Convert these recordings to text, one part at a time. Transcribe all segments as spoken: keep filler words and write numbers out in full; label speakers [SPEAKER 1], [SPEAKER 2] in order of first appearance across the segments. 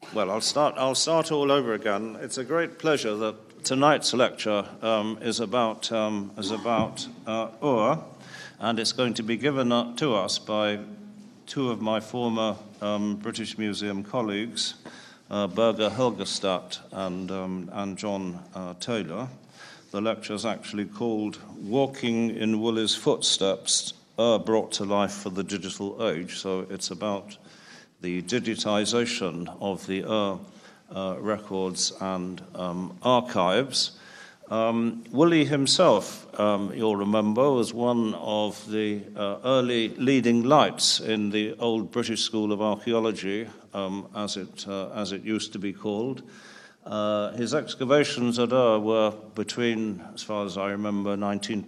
[SPEAKER 1] well, I'll start, I'll start all over again. It's a great pleasure that tonight's lecture um, is about, um, is about uh, Ur, and it's going to be given up to us by two of my former um, British Museum colleagues, uh, Børge Helgestad and, um, and John uh, Taylor. The lecture is actually called Walking in Woolley's Footsteps, Ur Brought to Life for the Digital Age. So it's about the digitization of the Ur uh, records and um, archives. Um, Woolley himself, um, you'll remember, was one of the uh, early leading lights in the old British School of Archaeology, um, as it uh, as it used to be called. Uh, his excavations at Ur were between, as far as I remember, nineteen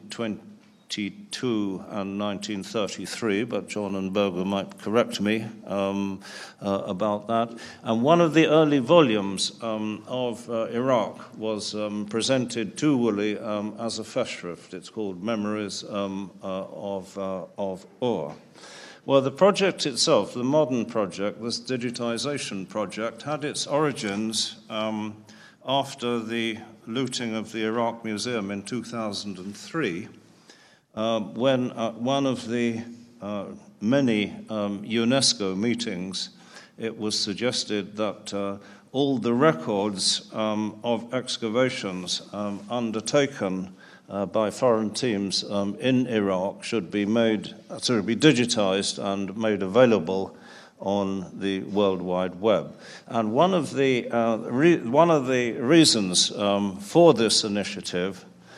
[SPEAKER 1] twenty-two and nineteen thirty-three, but John and Børge might correct me um, uh, about that. And one of the early volumes um, of uh, Iraq was um, presented to Woolley um, as a festschrift. It's called Memories um, uh, of, uh, of Ur. Well, the project itself, the modern project, this digitization project, had its origins um, after the looting of the Iraq Museum in two thousand three, uh, when uh, one of the uh, many um, UNESCO meetings, it was suggested that uh, all the records um, of excavations um, undertaken Uh, by foreign teams um, in Iraq should be made, sorry, be digitized and made available on the World Wide Web. And one of the uh, re- one of the reasons um, for this initiative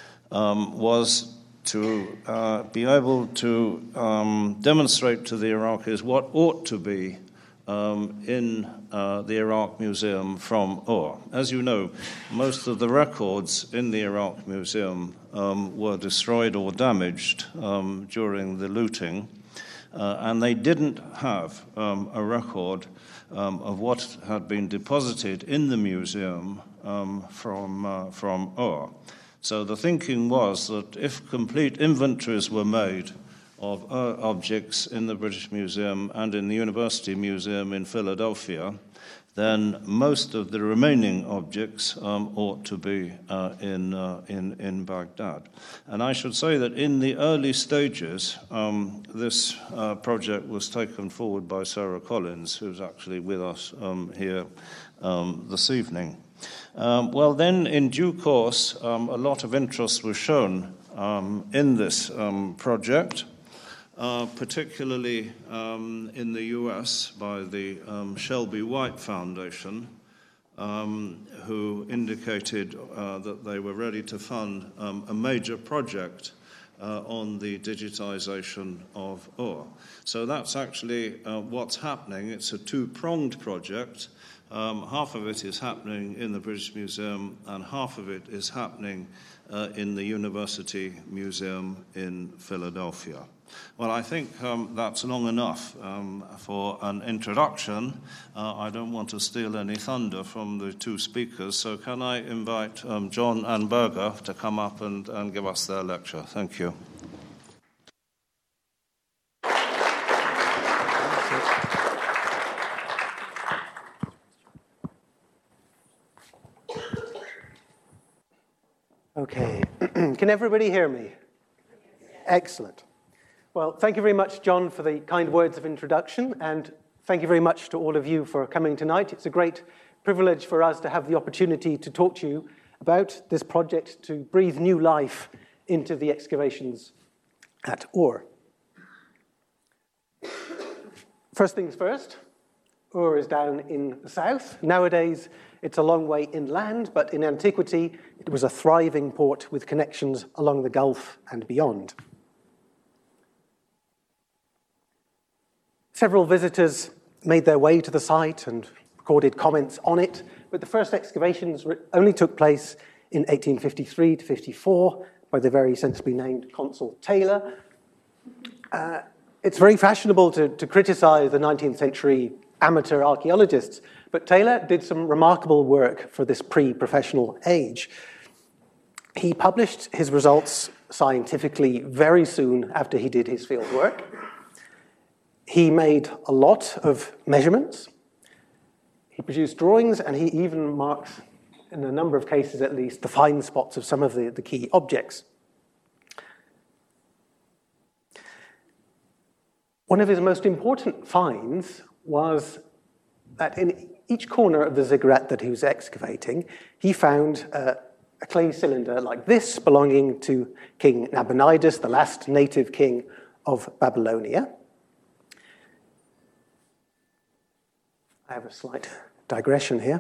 [SPEAKER 1] um, was to uh, be able to um, demonstrate to the Iraqis what ought to be Um, in uh, the Iraq Museum from Ur. As you know, most of the records in the Iraq Museum um, were destroyed or damaged um, during the looting, uh, and they didn't have um, a record um, of what had been deposited in the museum um, from, uh, from Ur. So the thinking was that if complete inventories were made of Ur objects in the British Museum and in the University Museum in Philadelphia, then most of the remaining objects um, ought to be uh, in, uh, in, in Baghdad. And I should say that in the early stages, um, this uh, project was taken forward by Sarah Collins, who's actually with us um, here um, this evening. Um, well, then, in due course, um, a lot of interest was shown um, in this um, project. Uh, particularly um, in the U S by the um, Shelby White Foundation, um, who indicated uh, that they were ready to fund um, a major project uh, on the digitization of Ur. So that's actually uh, what's happening. It's a two-pronged project. Um, half of it is happening in the British Museum, and half of it is happening uh, in the University Museum in Philadelphia. Well, I think um, that's long enough um, for an introduction. Uh, I don't want to steal any thunder from the two speakers, so can I invite um, John and Børge to come up and, and give us their lecture? Thank you.
[SPEAKER 2] Okay. Can everybody hear me? Excellent. Well, thank you very much, John, for the kind words of introduction, and thank you very much to all of you for coming tonight. It's a great privilege for us to have the opportunity to talk to you about this project to breathe new life into the excavations at Ur. First things first, Ur is down in the south. Nowadays, it's a long way inland, but in antiquity, it was a thriving port with connections along the Gulf and beyond. Several visitors made their way to the site and recorded comments on it, but the first excavations only took place in eighteen fifty-three to fifty-four by the very sensibly named Consul Taylor. Uh, it's very fashionable to, to criticize the nineteenth century amateur archaeologists, but Taylor did some remarkable work for this pre-professional age. He published his results scientifically very soon after he did his field work. He made a lot of measurements. He produced drawings, and he even marks, in a number of cases at least, the fine spots of some of the, the key objects. One of his most important finds was that in each corner of the ziggurat that he was excavating, he found uh, a clay cylinder like this belonging to King Nabonidus, the last native king of Babylonia. I have a slight digression here.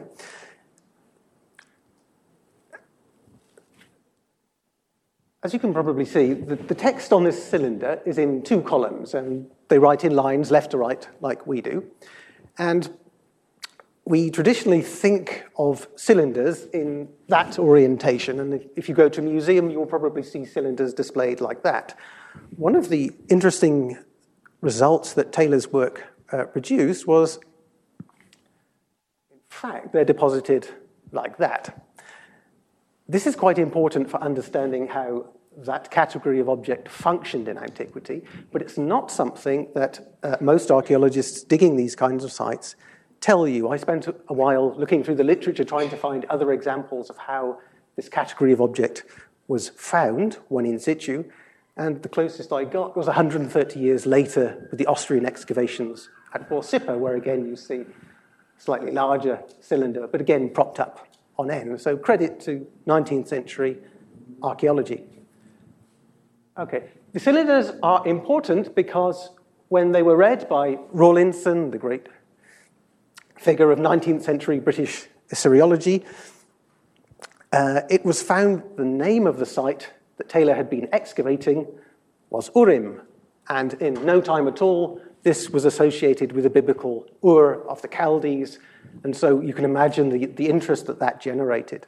[SPEAKER 2] As you can probably see, the, the text on this cylinder is in two columns, and they write in lines left to right like we do. And we traditionally think of cylinders in that orientation, and if, if you go to a museum, you'll probably see cylinders displayed like that. One of the interesting results that Taylor's work uh, produced was, in fact, they're deposited like that. This is quite important for understanding how that category of object functioned in antiquity, but it's not something that uh, most archaeologists digging these kinds of sites tell you. I spent a while looking through the literature trying to find other examples of how this category of object was found when in situ, and the closest I got was one hundred thirty years later with the Austrian excavations at Borsippa, where again you see a slightly larger cylinder, but again propped up on end. So credit to nineteenth century archaeology. Okay, the cylinders are important because when they were read by Rawlinson, the great figure of nineteenth century British Assyriology, uh, it was found the name of the site that Taylor had been excavating was Urim, and in no time at all, this was associated with the biblical Ur of the Chaldees, and so you can imagine the, the interest that that generated.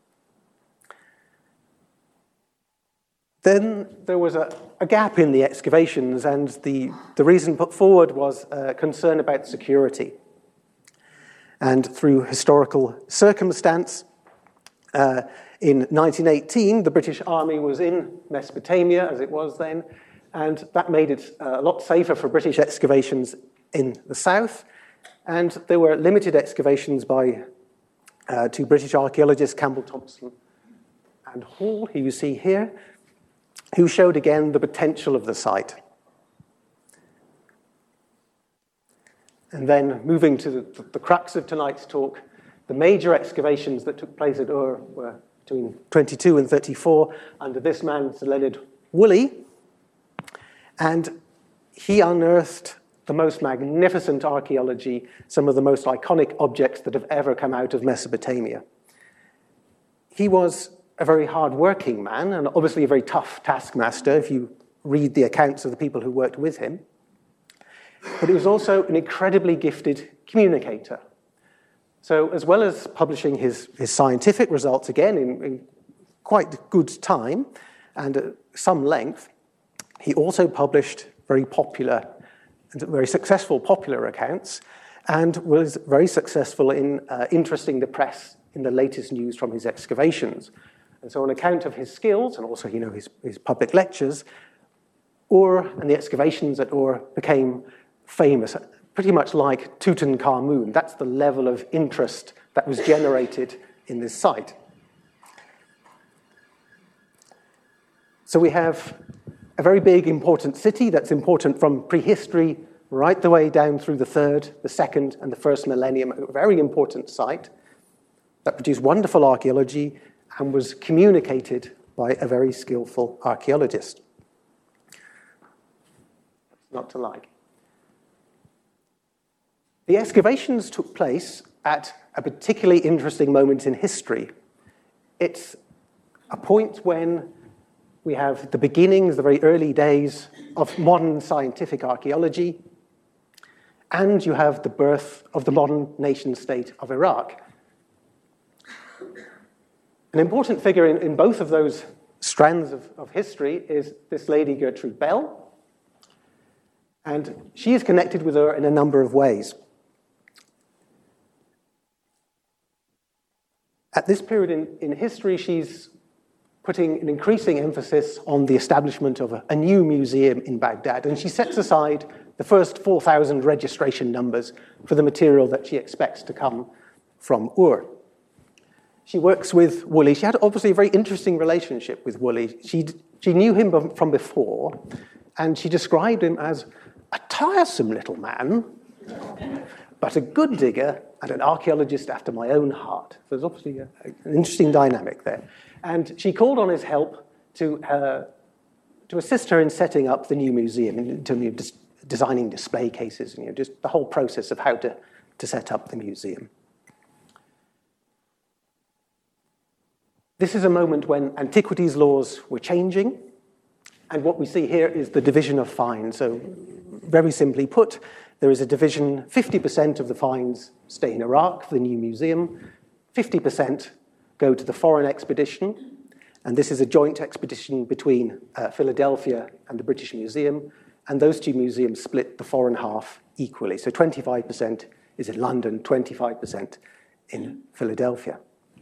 [SPEAKER 2] Then there was a, a gap in the excavations, and the, the reason put forward was a concern about security. And through historical circumstance, uh, in nineteen eighteen, the British Army was in Mesopotamia, as it was then, and that made it a lot safer for British excavations in the south. And there were limited excavations by uh, two British archaeologists, Campbell Thompson and Hall, who you see here, who showed again the potential of the site. And then moving to the, the crux of tonight's talk, the major excavations that took place at Ur were between twenty-two and thirty-four under this man, Sir Leonard Woolley. And he unearthed the most magnificent archaeology, some of the most iconic objects that have ever come out of Mesopotamia. He was a very hard-working man and obviously a very tough taskmaster if you read the accounts of the people who worked with him. But he was also an incredibly gifted communicator. So as well as publishing his, his scientific results, again, in, in quite good time and at some length, he also published very popular and very successful popular accounts and was very successful in uh, interesting the press in the latest news from his excavations. And so on account of his skills and also, you know, his, his public lectures, Ur and the excavations at Ur became famous, pretty much like Tutankhamun. That's the level of interest that was generated in this site. So we have a very big, important city that's important from prehistory right the way down through the third, the second, and the first millennium, a very important site that produced wonderful archaeology and was communicated by a very skillful archaeologist. Not to like. The excavations took place at a particularly interesting moment in history. It's a point when we have the beginnings, the very early days of modern scientific archaeology, and you have the birth of the modern nation-state of Iraq. An important figure in, in both of those strands of, of history is this lady, Gertrude Bell, and she is connected with her in a number of ways. At this period in, in history, she's putting an increasing emphasis on the establishment of a, a new museum in Baghdad, and she sets aside the first four thousand registration numbers for the material that she expects to come from Ur. She works with Woolley. She had obviously a very interesting relationship with Woolley. She, she knew him from before, and she described him as a tiresome little man, but a good digger and an archaeologist after my own heart. So there's obviously a, an interesting dynamic there. And she called on his help to, uh, to assist her in setting up the new museum, in terms of dis- designing display cases, and you know, just the whole process of how to, to set up the museum. This is a moment when antiquities laws were changing, and what we see here is the division of fines. So very simply put, there is a division, fifty percent of the fines stay in Iraq for the new museum, fifty percent go to the foreign expedition, and this is a joint expedition between uh, Philadelphia and the British Museum, and those two museums split the foreign half equally. So twenty-five percent is in London, twenty-five percent in Philadelphia.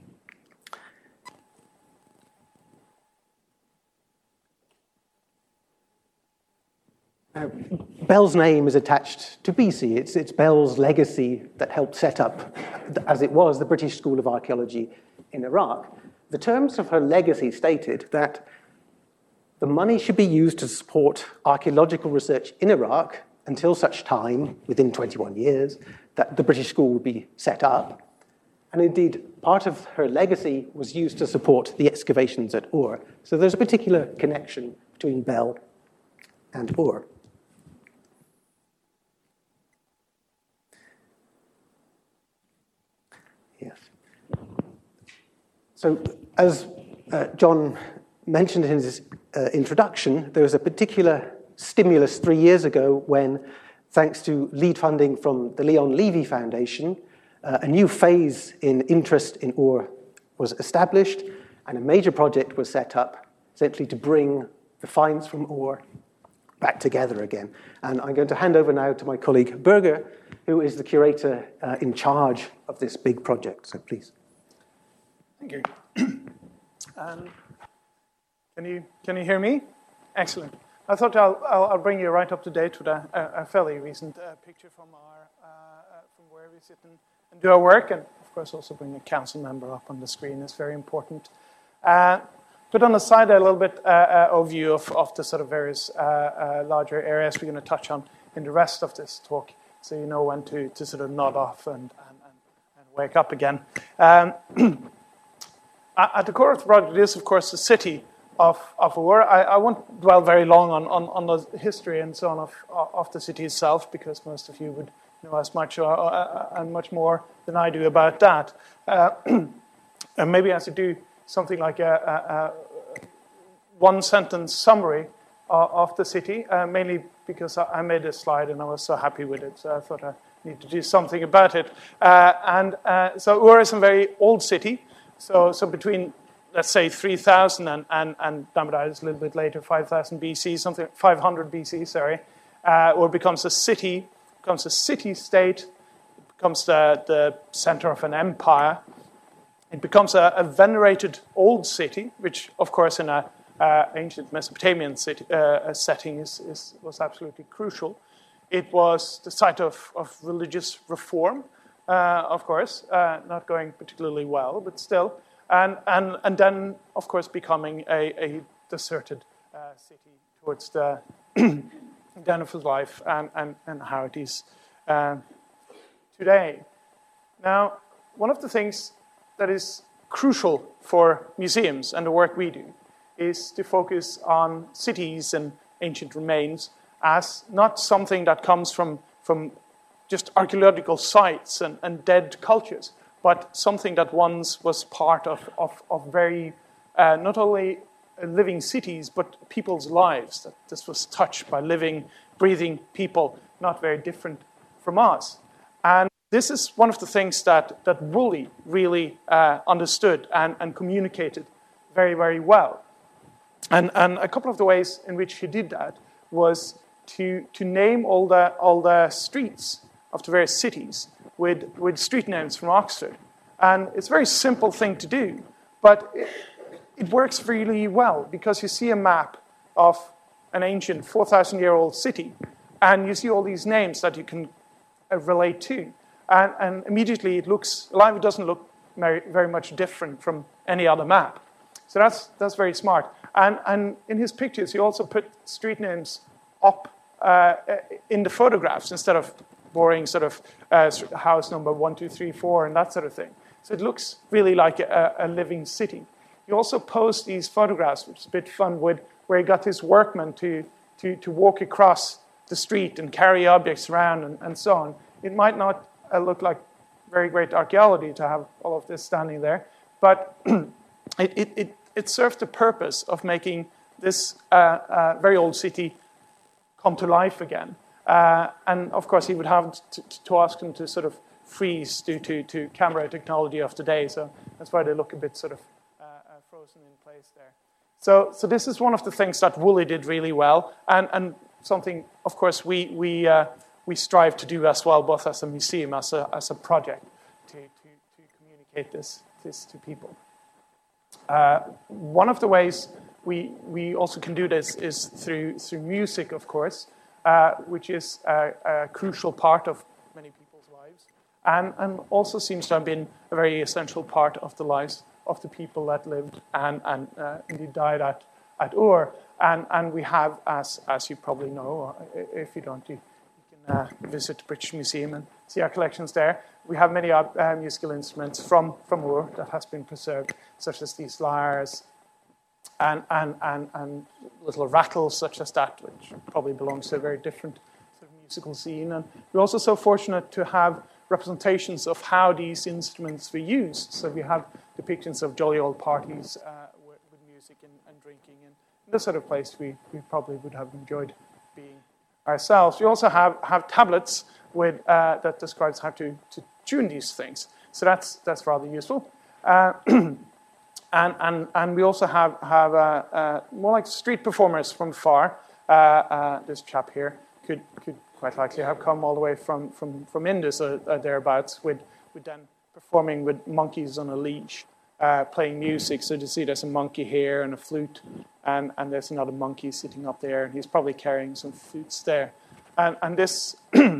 [SPEAKER 2] Now, Bell's name is attached to B C. It's, it's Bell's legacy that helped set up, as it was, the British School of Archaeology in Iraq. The terms of her legacy stated that the money should be used to support archaeological research in Iraq until such time, within twenty-one years, that the British School would be set up. And indeed, part of her legacy was used to support the excavations at Ur. So there's a particular connection between Bell and Ur. Yes. So, as uh, John mentioned in his uh, introduction, there was a particular stimulus three years ago when, thanks to lead funding from the Leon Levy Foundation, uh, a new phase in interest in Ur was established, and a major project was set up, essentially to bring the finds from Ur back together again. And I'm going to hand over now to my colleague Birger, who is the curator uh, in charge of this big project. So please.
[SPEAKER 3] Thank you. um, can you can you hear me? Excellent. I thought I'll I'll, I'll bring you right up to date with a, a, a fairly recent uh, picture from our uh, uh, from where we sit and, and do our work, and of course also bring a council member up on the screen is very important. Uh, Put on the side a little bit uh, uh, overview of, of the sort of various uh, uh, larger areas we're going to touch on in the rest of this talk, so you know when to, to sort of nod off and, and, and, and wake up again. Um, at the core of the project is, of course, the city of, of Ur. I, I won't dwell very long on, on, on the history and so on of, of the city itself, because most of you would know as much or, uh, and much more than I do about that. Uh, and maybe as you do, something like a, a, a one-sentence summary uh, of the city, uh, mainly because I made this slide and I was so happy with it, so I thought I need to do something about it. Uh, and uh, so Ur is a very old city, so so between, let's say, three thousand and, and, and Damodar is a little bit later, five thousand B C, something, five hundred B C, sorry, uh, Ur becomes a city, becomes a city-state, becomes the, the center of an empire. It becomes a, a venerated old city, which, of course, in an uh, ancient Mesopotamian city, uh, setting is, is, was absolutely crucial. It was the site of, of religious reform, uh, of course, uh, not going particularly well, but still. And, and, and then, of course, becoming a, a deserted uh, city towards the end of his life and, and, and how it is uh, today. Now, one of the things that is crucial for museums and the work we do is to focus on cities and ancient remains as not something that comes from, from just archaeological sites and, and dead cultures, but something that once was part of, of, of very, uh, not only living cities, but people's lives, that this was touched by living, breathing people, not very different from us. And this is one of the things that, that Woolley really uh, understood and, and communicated very, very well. And, and a couple of the ways in which he did that was to, to name all the, all the streets of the various cities with, with street names from Oxford. And it's a very simple thing to do, but it, it works really well, because you see a map of an ancient four thousand year old city, And you see all these names that you can uh, relate to. And, and immediately it looks, Laiva doesn't look very, very much different from any other map. So that's, that's very smart. And, and in his pictures, he also put street names up uh, in the photographs instead of boring sort of uh, house number one, two, three, four, and that sort of thing. So it looks really like a, a living city. He also posed these photographs, which is a bit fun, with, where he got his workmen to, to, to walk across the street and carry objects around and, and so on. It might not uh, look like very great archaeology to have all of this standing there, but it, it, it, it served the purpose of making this uh, uh, very old city come to life again. Uh, and of course, he would have to, to ask them to sort of freeze due to, to camera technology of today, so that's why they look a bit sort of uh, uh, frozen in place there. So, so this is one of the things that Woolley did really well, and, and something, of course, we, we, uh, we strive to do as well, both as a museum, as a, as a project, to, to, to communicate this, this to people. Uh, one of the ways we, we also can do this is through, through music, of course, uh, which is a, a crucial part of many people's lives, and, and also seems to have been a very essential part of the lives of the people that lived and, and uh, indeed died at, at Ur. And, and we have, as, as you probably know, or if you don't, you, you can uh, visit the British Museum and see our collections there. We have many uh, musical instruments from, from Ur that has been preserved, such as these lyres and, and, and, and little rattles such as that, which probably belongs to a very different sort of musical scene. And we're also so fortunate to have representations of how these instruments were used. So we have depictions of jolly old parties uh, with, with music and, and drinking, and this sort of place we, we probably would have enjoyed being ourselves. We also have, have tablets with, uh, that describes how to, to tune these things. So that's, that's rather useful. Uh, and, and, and we also have, have uh, uh, more like street performers from far. Uh, uh, this chap here could, could quite likely have come all the way from, from, from Indus or uh, thereabouts, with, with then performing with monkeys on a leash, uh, playing music. So you see there's a monkey here and a flute, and, and there's another monkey sitting up there, and he's probably carrying some flutes there. And, and this,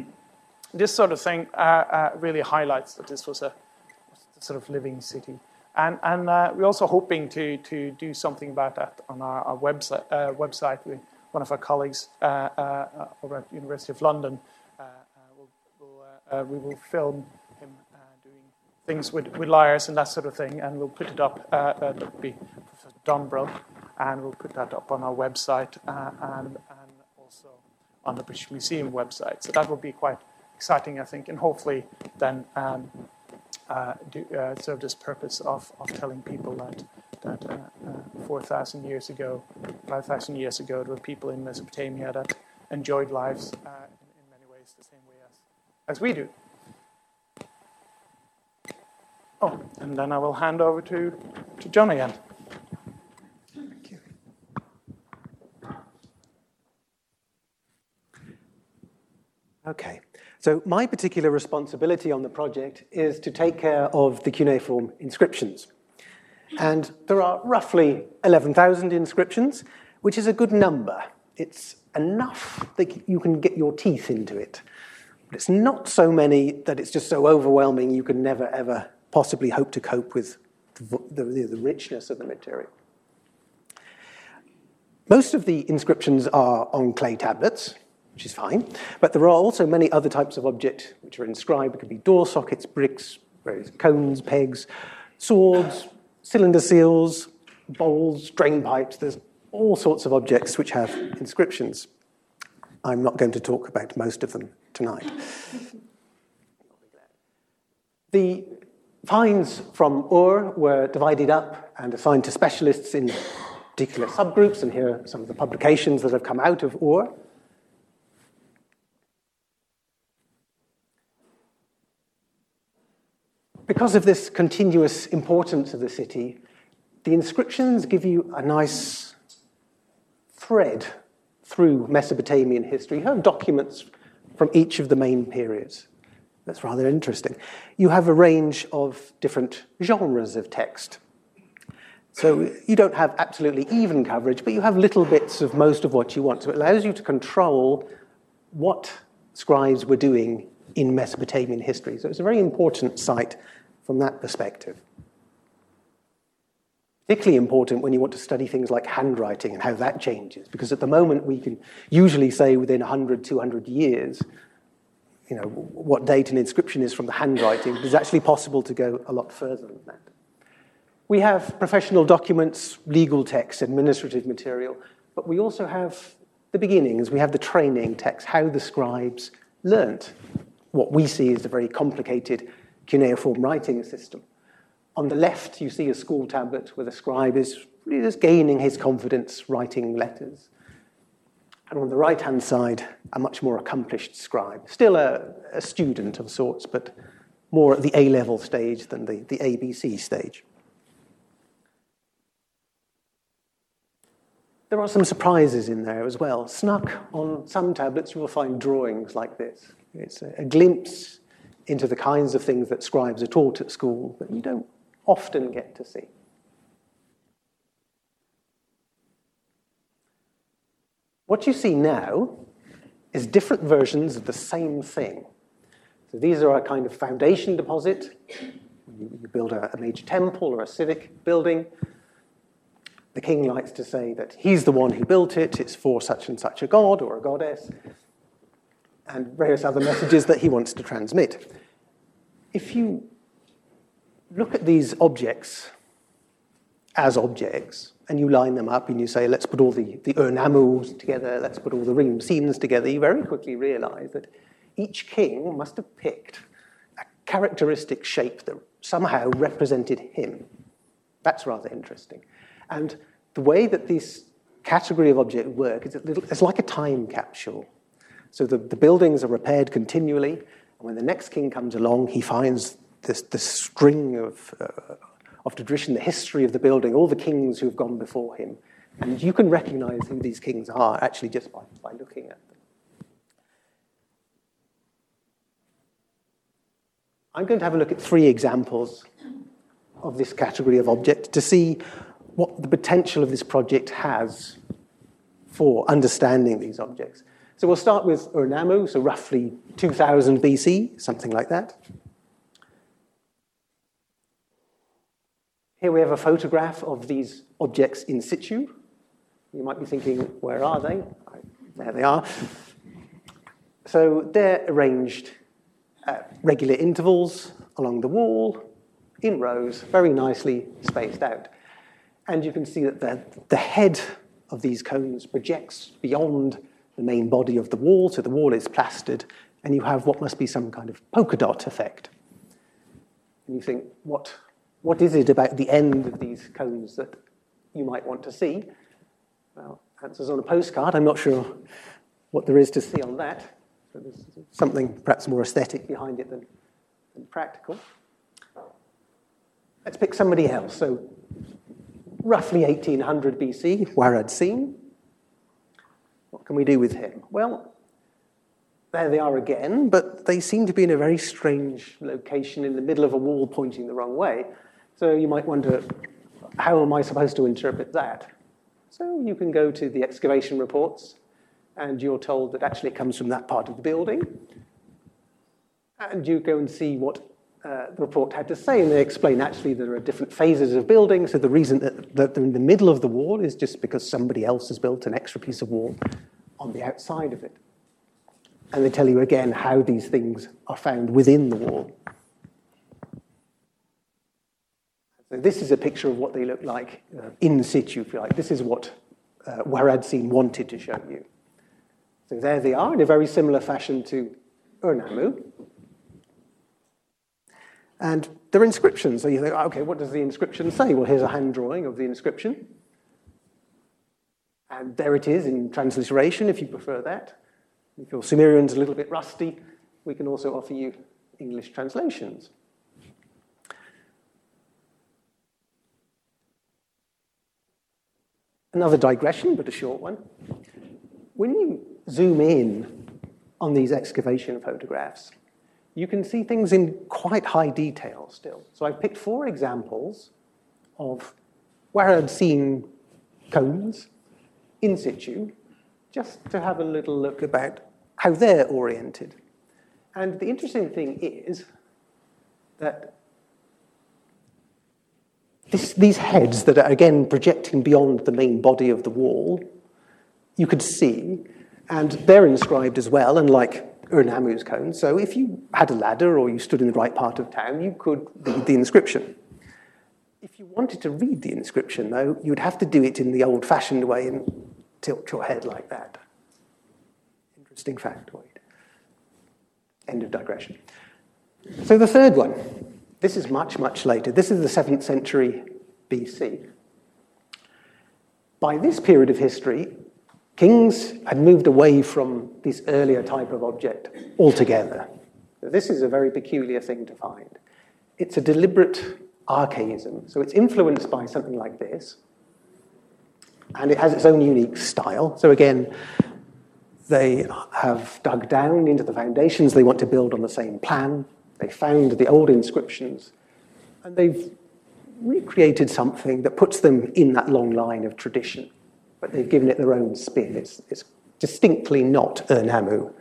[SPEAKER 3] this sort of thing uh, uh, really highlights that this was a, a sort of living city. And, and uh, we're also hoping to, to do something about that on our, our website, uh, website with one of our colleagues uh, uh, over at the University of London. Uh, uh, we'll, we'll, uh, uh, we will film him uh, doing things with, with lyres and that sort of thing, and we'll put it up. Uh, uh, that would be Professor Dunbro, and we'll put that up on our website uh, and, and also on the British Museum website. So that will be quite exciting, I think, and hopefully then um, uh, do, uh, serve this purpose of, of telling people that that uh, uh, four thousand years ago, five thousand years ago, there were people in Mesopotamia that enjoyed lives uh, in, in many ways the same way as, as we do. Oh, and then I will hand over to, to John again.
[SPEAKER 2] Thank you. Okay, so my particular responsibility on the project is to take care of the cuneiform inscriptions. And there are roughly eleven thousand inscriptions, which is a good number. It's enough that you can get your teeth into it. But it's not so many that it's just so overwhelming you can never, ever possibly hope to cope with the, the, the richness of the material. Most of the inscriptions are on clay tablets, which is fine, but there are also many other types of objects which are inscribed. It could be door sockets, bricks, various cones, pegs, swords, cylinder seals, bowls, drain pipes. There's all sorts of objects which have inscriptions. I'm not going to talk about most of them tonight. The finds from Ur were divided up and assigned to specialists in particular subgroups, and here are some of the publications that have come out of Ur. Because of this continuous importance of the city, the inscriptions give you a nice thread through Mesopotamian history. You have documents from each of the main periods. That's rather interesting. You have a range of different genres of text. So you don't have absolutely even coverage, but you have little bits of most of what you want. So it allows you to control what scribes were doing in Mesopotamian history. So it's a very important site from that perspective. Particularly important when you want to study things like handwriting and how that changes, because at the moment we can usually say within one hundred, two hundred years, you know, what date an inscription is from the handwriting. But it's actually possible to go a lot further than that. We have professional documents, legal texts, administrative material, but we also have the beginnings. We have the training text, how the scribes learnt what we see as a very complicated cuneiform writing system. On the left, you see a school tablet where the scribe is really just gaining his confidence writing letters. And on the right-hand side, a much more accomplished scribe, still a, a student of sorts, but more at the A-level stage than the, the A B C stage. There are some surprises in there as well. Snuck on some tablets, you will find drawings like this. It's a, a glimpse into the kinds of things that scribes are taught at school that you don't often get to see. What you see now is different versions of the same thing. So these are a kind of foundation deposit. You, you build a, a major temple or a civic building. The king likes to say that he's the one who built it, it's for such and such a god or a goddess, and various other messages that he wants to transmit. If you look at these objects as objects, and you line them up and you say, let's put all the, the Ur-Nammus together, let's put all the Ring scenes together, you very quickly realize that each king must have picked a characteristic shape that somehow represented him. That's rather interesting. And the way that this category of object work is a little, it's like a time capsule. So the, the buildings are repaired continually, and when the next king comes along, he finds this, this string of, uh, of tradition, the history of the building, all the kings who have gone before him. And you can recognize who these kings are actually just by, by looking at them. I'm going to have a look at three examples of this category of object to see what the potential of this project has for understanding these objects. So we'll start with Ur-Nammu, so roughly two thousand B C, something like that. Here we have a photograph of these objects in situ. You might be thinking, where are they? There they are. So they're arranged at regular intervals along the wall, in rows, very nicely spaced out. And you can see that the, the head of these cones projects beyond the main body of the wall, so the wall is plastered, and you have what must be some kind of polka dot effect. And you think, what, what is it about the end of these cones that you might want to see? Well, answers on a postcard. I'm not sure what there is to see on that. So there's something perhaps more aesthetic behind it than, than practical. Let's pick somebody else. So roughly eighteen hundred B C, Warad-Sin. What can we do with him? Well, there they are again, but they seem to be in a very strange location in the middle of a wall pointing the wrong way. So you might wonder, how am I supposed to interpret that? So you can go to the excavation reports, and you're told that actually it comes from that part of the building. And you go and see what uh, the report had to say, and they explain actually there are different phases of building, so the reason that, that they're in the middle of the wall is just because somebody else has built an extra piece of wall on the outside of it. And they tell you again how these things are found within the wall. So this is a picture of what they look like uh, in situ, if you like. This is what uh, Warad-Sin wanted to show you. So there they are in a very similar fashion to Ur-Nammu. And they're inscriptions. So you think, okay, what does the inscription say? Well, here's a hand drawing of the inscription. And there it is in transliteration, if you prefer that. If your Sumerian's a little bit rusty, we can also offer you English translations. Another digression, but a short one. When you zoom in on these excavation photographs, you can see things in quite high detail still. So I've picked four examples of Warad-Sin cones in situ, just to have a little look about how they're oriented. And the interesting thing is that this, these heads that are, again, projecting beyond the main body of the wall, you could see, and they're inscribed as well, unlike Ur-Nammu's cone. So if you had a ladder or you stood in the right part of town, you could read the inscription. If you wanted to read the inscription, though, you'd have to do it in the old-fashioned way and tilt your head like that. Interesting factoid. End of digression. So the third one, this is much, much later. This is the seventh century B C. By this period of history, kings had moved away from this earlier type of object altogether. This is a very peculiar thing to find. It's a deliberate archaism. So it's influenced by something like this, and it has its own unique style. So again, they have dug down into the foundations. They want to build on the same plan. They found the old inscriptions, and they've recreated something that puts them in that long line of tradition, but they've given it their own spin. It's, it's distinctly not Ur-Nammu.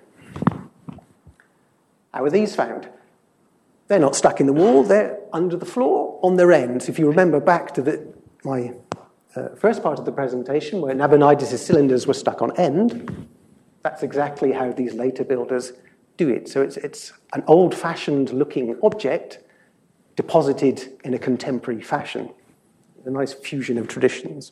[SPEAKER 2] How are these found? They're not stuck in the wall. They're under the floor on their ends. If you remember back to the, my uh, first part of the presentation, where Nabonidus' cylinders were stuck on end, that's exactly how these later builders do it. So it's, it's an old-fashioned looking object deposited in a contemporary fashion. A nice fusion of traditions.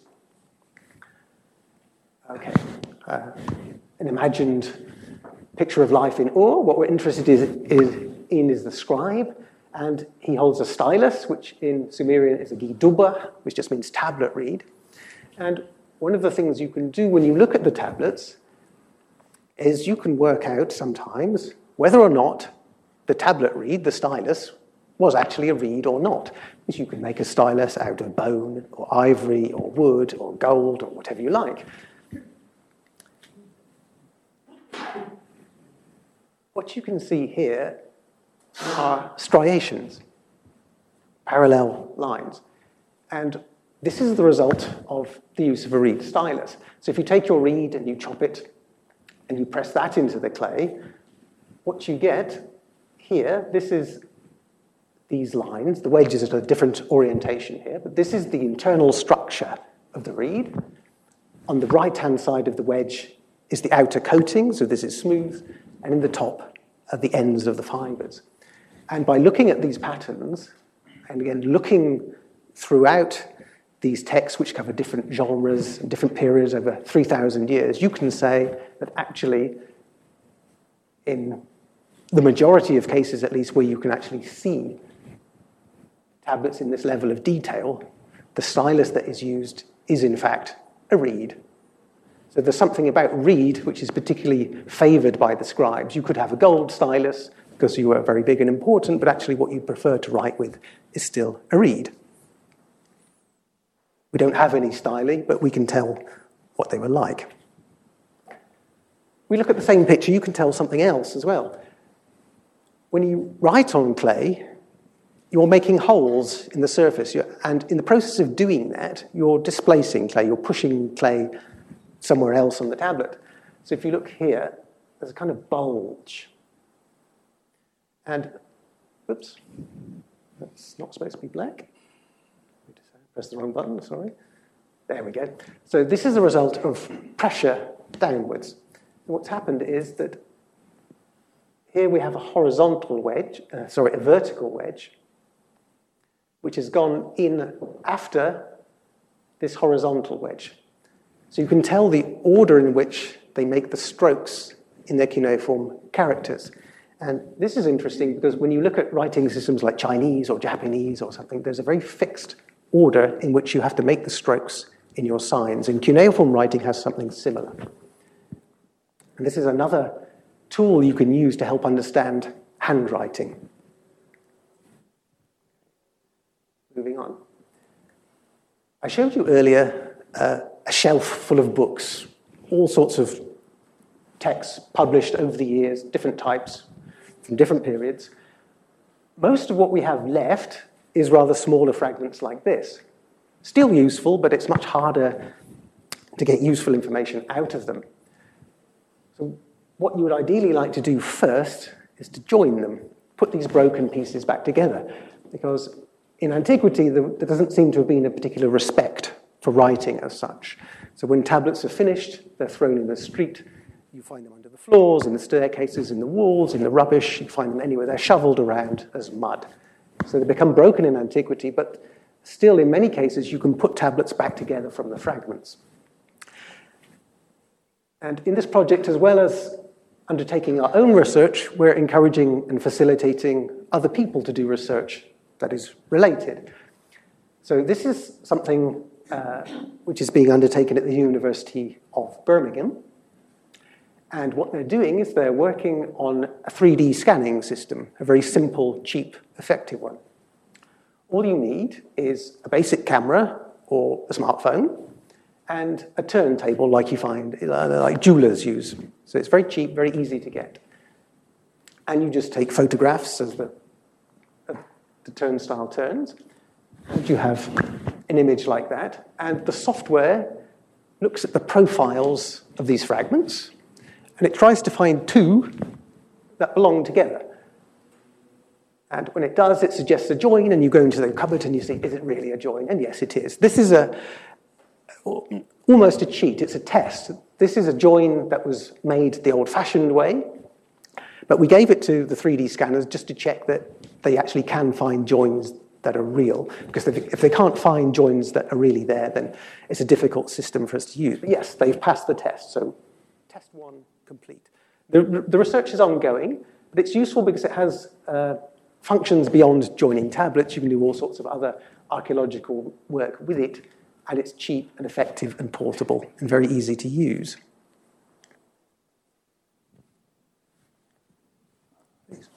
[SPEAKER 2] Okay, uh, an imagined picture of life in Ur. What we're interested is, is, in is the scribe, and he holds a stylus, which in Sumerian is a giduba, which just means tablet reed. And one of the things you can do when you look at the tablets is you can work out sometimes whether or not the tablet reed, the stylus, was actually a reed or not. Because you can make a stylus out of bone or ivory or wood or gold or whatever you like. What you can see here are striations, parallel lines. And this is the result of the use of a reed stylus. So if you take your reed and you chop it and you press that into the clay, what you get here, this is these lines. The wedge is at a different orientation here, but this is the internal structure of the reed. On the right-hand side of the wedge is the outer coating, so this is smooth, and in the top are the ends of the fibers. And by looking at these patterns, and again, looking throughout these texts, which cover different genres and different periods over three thousand years, you can say that actually, in the majority of cases at least, where you can actually see tablets in this level of detail, the stylus that is used is in fact a reed. So there's something about reed which is particularly favored by the scribes. You could have a gold stylus because you were very big and important, but actually what you prefer to write with is still a reed. We don't have any styli, but we can tell what they were like. We look at the same picture, you can tell something else as well. When you write on clay, you're making holes in the surface, and in the process of doing that, you're displacing clay, you're pushing clay somewhere else on the tablet. So if you look here, there's a kind of bulge. And, oops, that's not supposed to be black. Press the wrong button, sorry. There we go. So this is a result of pressure downwards. And what's happened is that here we have a horizontal wedge, uh, sorry, a vertical wedge, which has gone in after this horizontal wedge. So you can tell the order in which they make the strokes in their cuneiform characters. And this is interesting because when you look at writing systems like Chinese or Japanese or something, there's a very fixed order in which you have to make the strokes in your signs. And cuneiform writing has something similar. And this is another tool you can use to help understand handwriting. Moving on. I showed you earlier uh, a shelf full of books, all sorts of texts published over the years, different types, from different periods. Most of what we have left is rather smaller fragments like this. Still useful, but it's much harder to get useful information out of them. So what you would ideally like to do first is to join them, put these broken pieces back together, because in antiquity, there doesn't seem to have been a particular respect for writing as such. So when tablets are finished, they're thrown in the street. You find them under the floors, in the staircases, in the walls, in the rubbish. You find them anywhere. They're shoveled around as mud. So they become broken in antiquity, but still, in many cases, you can put tablets back together from the fragments. And in this project, as well as undertaking our own research, we're encouraging and facilitating other people to do research that is related. So this is something uh, which is being undertaken at the University of Birmingham. And what they're doing is they're working on a three D scanning system, a very simple, cheap, effective one. All you need is a basic camera or a smartphone and a turntable like you find, like jewelers use. So it's very cheap, very easy to get. And you just take photographs as the, as the turnstile turns, and you have an image like that. And the software looks at the profiles of these fragments, and it tries to find two that belong together. And when it does, it suggests a join, and you go into the cupboard and you see, is it really a join? And yes, it is. This is a almost a cheat. It's a test. This is a join that was made the old-fashioned way, but we gave it to the three D scanners just to check that they actually can find joins that are real, because if they can't find joins that are really there, then it's a difficult system for us to use. But yes, they've passed the test, so test one complete. The, the research is ongoing, but it's useful because it has uh, functions beyond joining tablets. You can do all sorts of other archaeological work with it, and it's cheap and effective and portable and very easy to use. Please.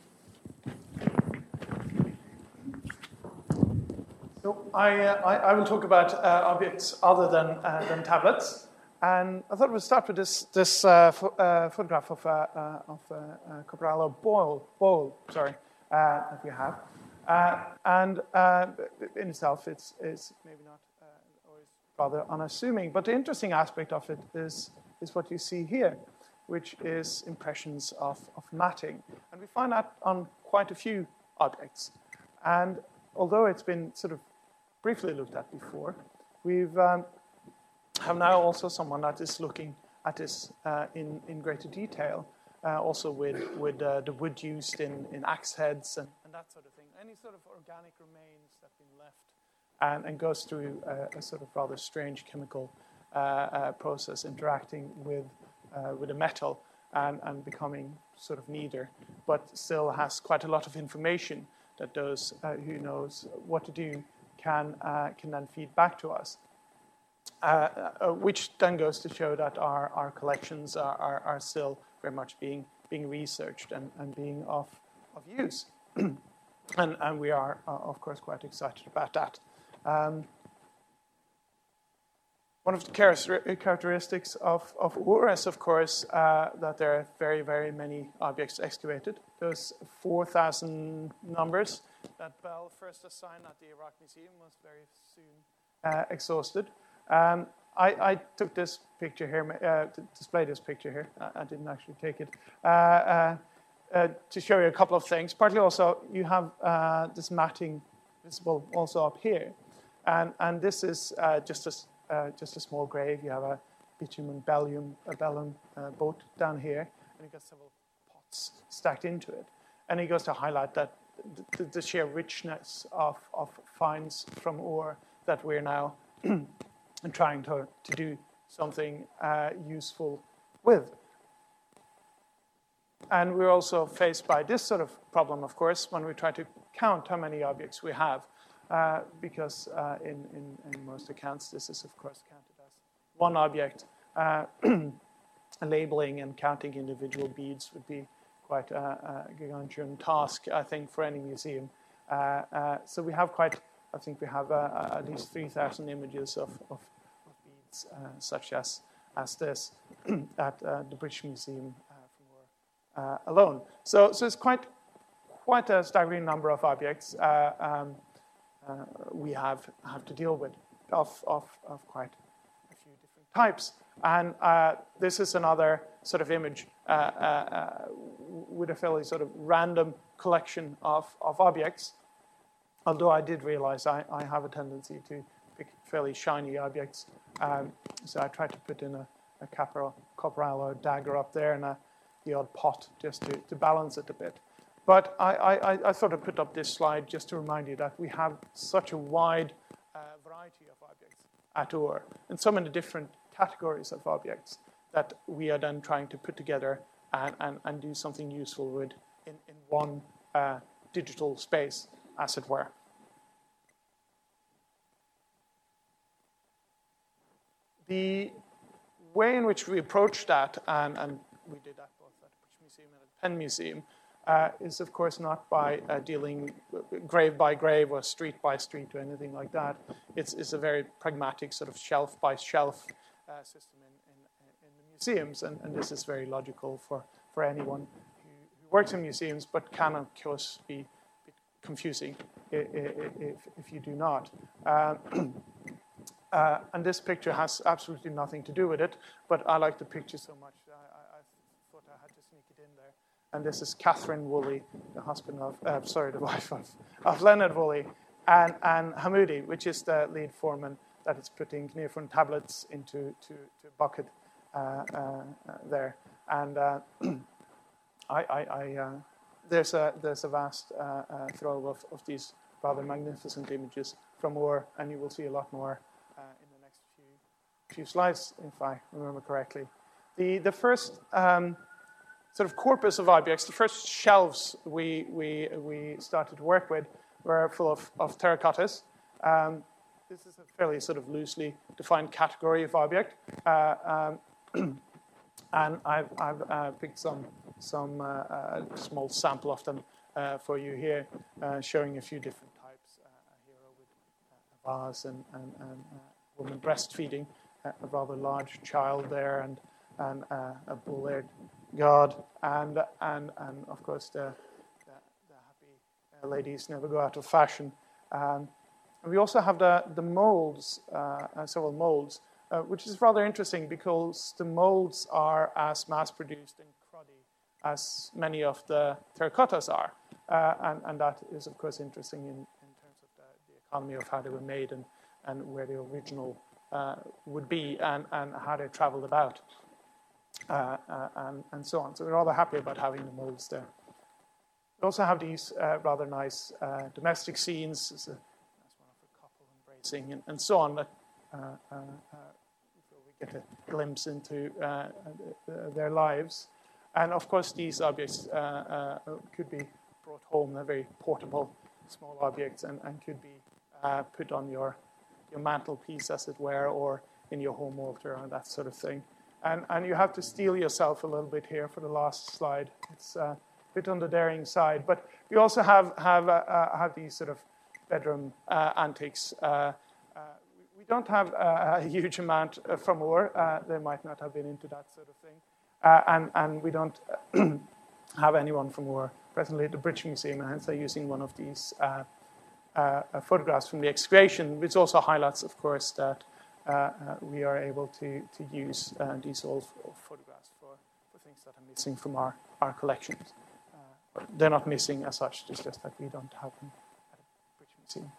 [SPEAKER 3] So I, uh, I, I will talk about uh, objects other than, uh, than tablets. And I thought we'd start with this, this uh, pho uh, photograph of, uh, uh, of uh, uh, Copralo bowl, bowl sorry, uh, that we have. Uh, and uh, in itself, it's, it's maybe not rather unassuming. But the interesting aspect of it is, is what you see here, which is impressions of, of matting. And we find that on quite a few objects. And although it's been sort of briefly looked at before, we've um, have now also someone that is looking at this uh, in, in greater detail, uh, also with, with uh, the wood used in, in axe heads and, and that sort of thing. Any sort of organic remains that have been left And, and goes through a, a sort of rather strange chemical uh, uh, process interacting with uh, with a metal and, and becoming sort of neither, but still has quite a lot of information that those uh, who knows what to do can uh, can then feed back to us, uh, uh, which then goes to show that our, our collections are, are, are still very much being being researched and, and being of, of use. and, and we are, uh, of course, quite excited about that. Um, one of the characteristics of, of Ur is, of course, uh, that there are very, very many objects excavated. Those four thousand numbers that Bell first assigned at the Iraq Museum was very soon uh, exhausted. Um, I, I took this picture here, uh, to display this picture here. I, I didn't actually take it. Uh, uh, uh, to show you a couple of things. Partly also, you have uh, this matting visible also up here. And, and this is uh, just, a, uh, just a small grave. You have a bitumen bellum, a bellum uh, boat down here, and you've got several pots stacked into it. And he goes to highlight that the, the sheer richness of, of finds from ore that we're now trying to, to do something uh, useful with. And we're also faced by this sort of problem, of course, when we try to count how many objects we have. Uh, because uh, in, in, in most accounts, this is, of course, counted as one object. Uh, labeling and counting individual beads would be quite a, a gargantuan task, I think, for any museum. Uh, uh, so we have quite, I think we have uh, at least three thousand images of, of, of beads, uh, such as, as this, at uh, the British Museum uh, from Ur, uh, alone. So, so it's quite, quite a staggering number of objects. Uh, um, Uh, we have, have to deal with of, of, of quite a few different types. And uh, this is another sort of image uh, uh, uh, with a fairly sort of random collection of, of objects. Although I did realize I, I have a tendency to pick fairly shiny objects. Um, so I tried to put in a, a caporal, corporal or dagger up there and a, the odd pot just to, to balance it a bit. But I, I, I thought I'd put up this slide just to remind you that we have such a wide uh, variety of objects at O R, and so many different categories of objects that we are then trying to put together and, and, and do something useful with in, in one uh, digital space, as it were. The way in which we approach that, and, and we did that both at the British Museum and at the Penn Museum, uh, is of course not by uh, dealing grave by grave or street by street or anything like that. It's, it's a very pragmatic sort of shelf by shelf uh, system in, in, in the museums, and, and this is very logical for, for anyone who, who works in museums, but can of course be, be confusing if, if, if you do not. Uh, Uh, and this picture has absolutely nothing to do with it, but I like the picture so much, I, I, I thought I had to sneak it in there. And this is Catherine Woolley, the husband of, uh, sorry, the wife of, of Leonard Woolley, and, and Hamoudi, which is the lead foreman that is putting cuneiform tablets into to, to a bucket uh, uh, there. And uh, I, I, I uh, there's a there's a vast uh, uh, trove of, of these rather magnificent images from O R, and you will see a lot more Uh, in the next few, few slides, if I remember correctly. The, the first um, sort of corpus of objects, the first shelves we, we, we started to work with were full of, of terracottas. Um, this is a fairly sort of loosely defined category of object. Uh, um, and I've, I've uh, picked some, some uh, uh, small sample of them uh, for you here, uh, showing a few different vase and, and, and uh, woman breastfeeding uh, a rather large child there, and and uh, a bull-eared god, and and and of course the the, the happy uh, ladies never go out of fashion. Um, and we also have the the molds, uh, uh, several molds, uh, which is rather interesting because the molds are as mass-produced and cruddy as many of the terracottas are, uh, and and that is of course interesting in. economy of how they were made and, and where the original uh, would be and, and how they traveled about uh, uh, and, and so on. So we're rather happy about having the molds there. We also have these uh, rather nice uh, domestic scenes. There's, a, there's one of a couple embracing and, and so on. That, uh, uh, uh, we get a glimpse into uh, uh, their lives. And of course, these objects uh, uh, could be brought home. They're very portable, small objects, and, and could be Uh, put on your your mantelpiece, as it were, or in your home altar, and that sort of thing. And and you have to steel yourself a little bit here for the last slide. It's uh, a bit on the daring side, but we also have have uh, uh, have these sort of bedroom uh, antiques. Uh, uh, we don't have uh, a huge amount from O R. Uh, they might not have been into that sort of thing, uh, and and we don't have anyone from O R presently at the British Museum, and hence they're using one of these. Uh, Uh, uh, photographs from the excavation, which also highlights, of course, that uh, uh, we are able to, to use uh, these old photographs for, for things that are missing from our, our collections. Uh, they're not missing as such, it's just that we don't have them at the British Museum.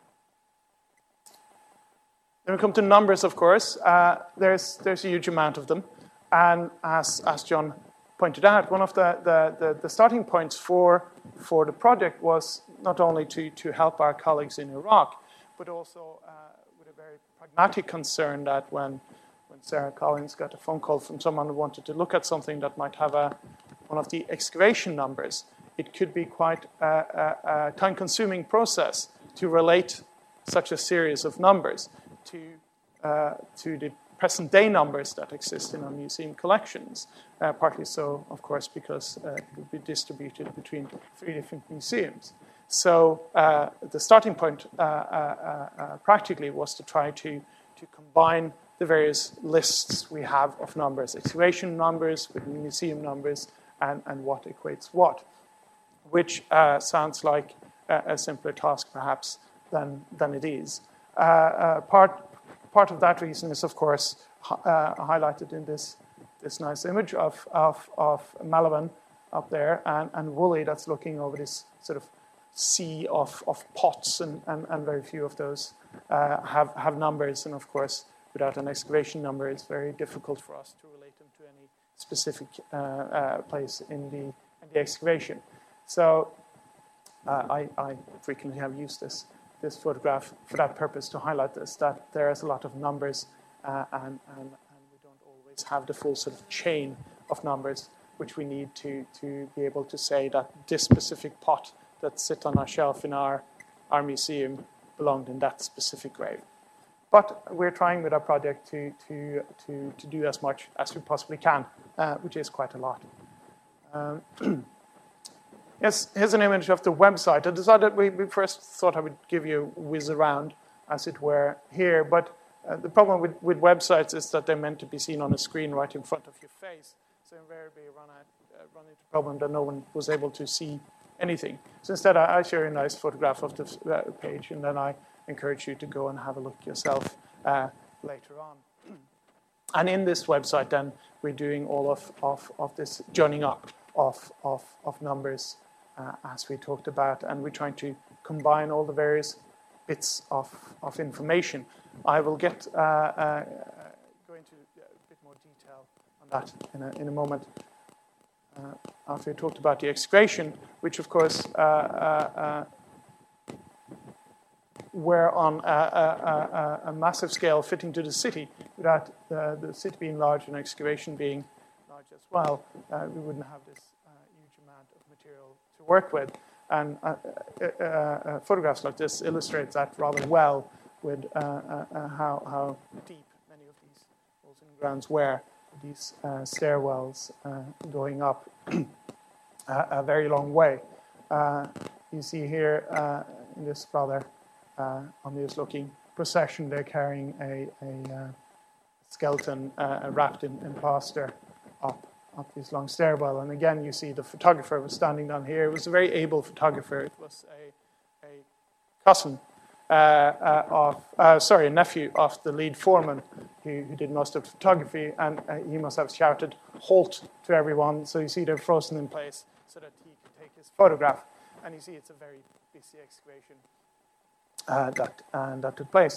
[SPEAKER 3] Then we come to numbers, of course. Uh, there's, there's a huge amount of them. And as, as John pointed out, one of the, the, the, the starting points for, for the project was not only to, to help our colleagues in Iraq, but also uh, with a very pragmatic concern that when, when Sarah Collins got a phone call from someone who wanted to look at something that might have a, one of the excavation numbers, it could be quite a, a, a time-consuming process to relate such a series of numbers to, uh, to the present-day numbers that exist in our museum collections, uh, partly so, of course, because uh, it would be distributed between three different museums. So uh, the starting point uh, uh, uh, practically was to try to, to combine the various lists we have of numbers, excavation numbers with museum numbers, and, and what equates what, which uh, sounds like a, a simpler task, perhaps, than, than it is. Uh, uh, part part of that reason is, of course, uh, highlighted in this, this nice image of, of, of Malaban up there, and, and Woolly that's looking over this sort of sea of, of pots, and, and, and very few of those uh, have, have numbers. And of course, without an excavation number, it's very difficult for us to relate them to any specific uh, uh, place in the, in the excavation. So uh, I, I frequently have used this, this photograph for that purpose, to highlight this, that there is a lot of numbers, uh, and, and, and we don't always have the full sort of chain of numbers which we need to, to be able to say that this specific pot that sits on our shelf in our, our museum belonged in that specific grave. But we're trying with our project to, to, to, to do as much as we possibly can, uh, which is quite a lot. Um, yes, here's an image of the website. I decided we, we first thought I would give you a whiz around, as it were, here. But uh, the problem with, with websites is that they're meant to be seen on a screen right in front of your face. So invariably run, out, uh, run into the problem that no one was able to see anything. So instead, I, I share a nice photograph of the uh, page, and then I encourage you to go and have a look yourself uh, later on. And in this website, then, we're doing all of, of, of this joining up of, of, of numbers, uh, as we talked about, and we're trying to combine all the various bits of, of information. I will get uh, uh, go into a bit more detail on that in a, in a moment. Uh, after we talked about the excavation, which of course uh, uh, uh, were on a, a, a, a massive scale fitting to the city, without the, the city being large and excavation being large as well, uh, we wouldn't have this uh, huge amount of material to work with. And uh, uh, uh, photographs like this illustrate that rather well, with uh, uh, uh, how, how deep many of these holes in the grounds were. These uh, stairwells uh, going up a, a very long way. Uh, you see here uh, in this rather uh, obvious-looking procession, they're carrying a, a uh, skeleton uh, wrapped in, in plaster up, up this long stairwell. And again, you see the photographer was standing down here. It was a very able photographer. It was a, a cousin uh, uh, of, uh, sorry, a nephew of the lead foreman, who, who did most of the photography, and uh, he must have shouted "halt" to everyone. So you see they're frozen in place so that he could take his photograph. And you see it's a very busy excavation uh, that, uh, that took place.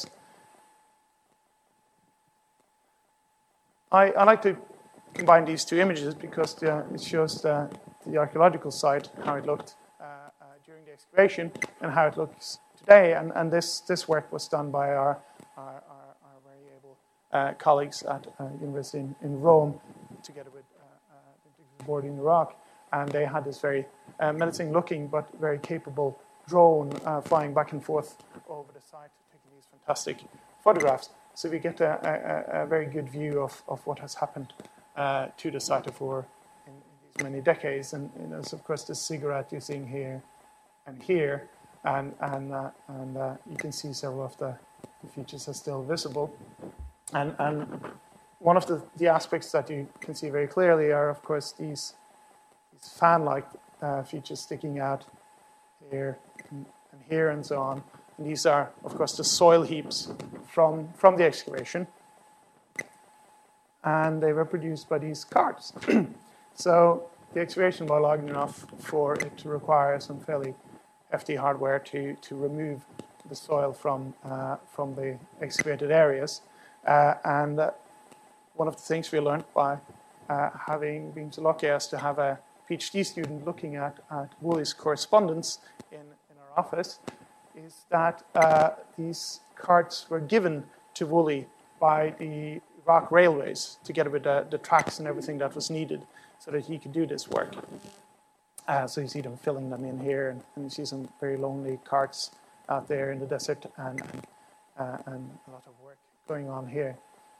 [SPEAKER 3] I, I like to combine these two images because the, it shows the, the archaeological side, how it looked uh, uh, during the excavation, and how it looks today. And, and this, this work was done by our, our, our, our very able uh, colleagues at uh, University in, in Rome, together with uh, uh, the Antiquities Board in Iraq. And they had this very uh, menacing-looking but very capable drone uh, flying back and forth over the site, taking these fantastic photographs. So we get a, a, a very good view of, of what has happened uh, to the site of Ur in, in these many decades. And you know, so of course, the ziggurat you're seeing here and here, and and uh, and uh, you can see several of the, the features are still visible. And and one of the, the aspects that you can see very clearly are, of course, these, these fan-like uh, features sticking out here and, and here and so on. And these are, of course, the soil heaps from, from the excavation. And they were produced by these carts. So the excavation was large enough for it to require some fairly hefty hardware to, to remove the soil from, uh, from the excavated areas. Uh, and uh, one of the things we learned by uh, having been so lucky as to have a PhD student looking at, at Woolly's correspondence in, in our office is that uh, these carts were given to Woolly by the Iraq Railways, together with the, the tracks and everything that was needed so that he could do this work. Uh, so you see them filling them in here, and, and you see some very lonely carts out there in the desert, and, and, uh, and a lot of work going on here.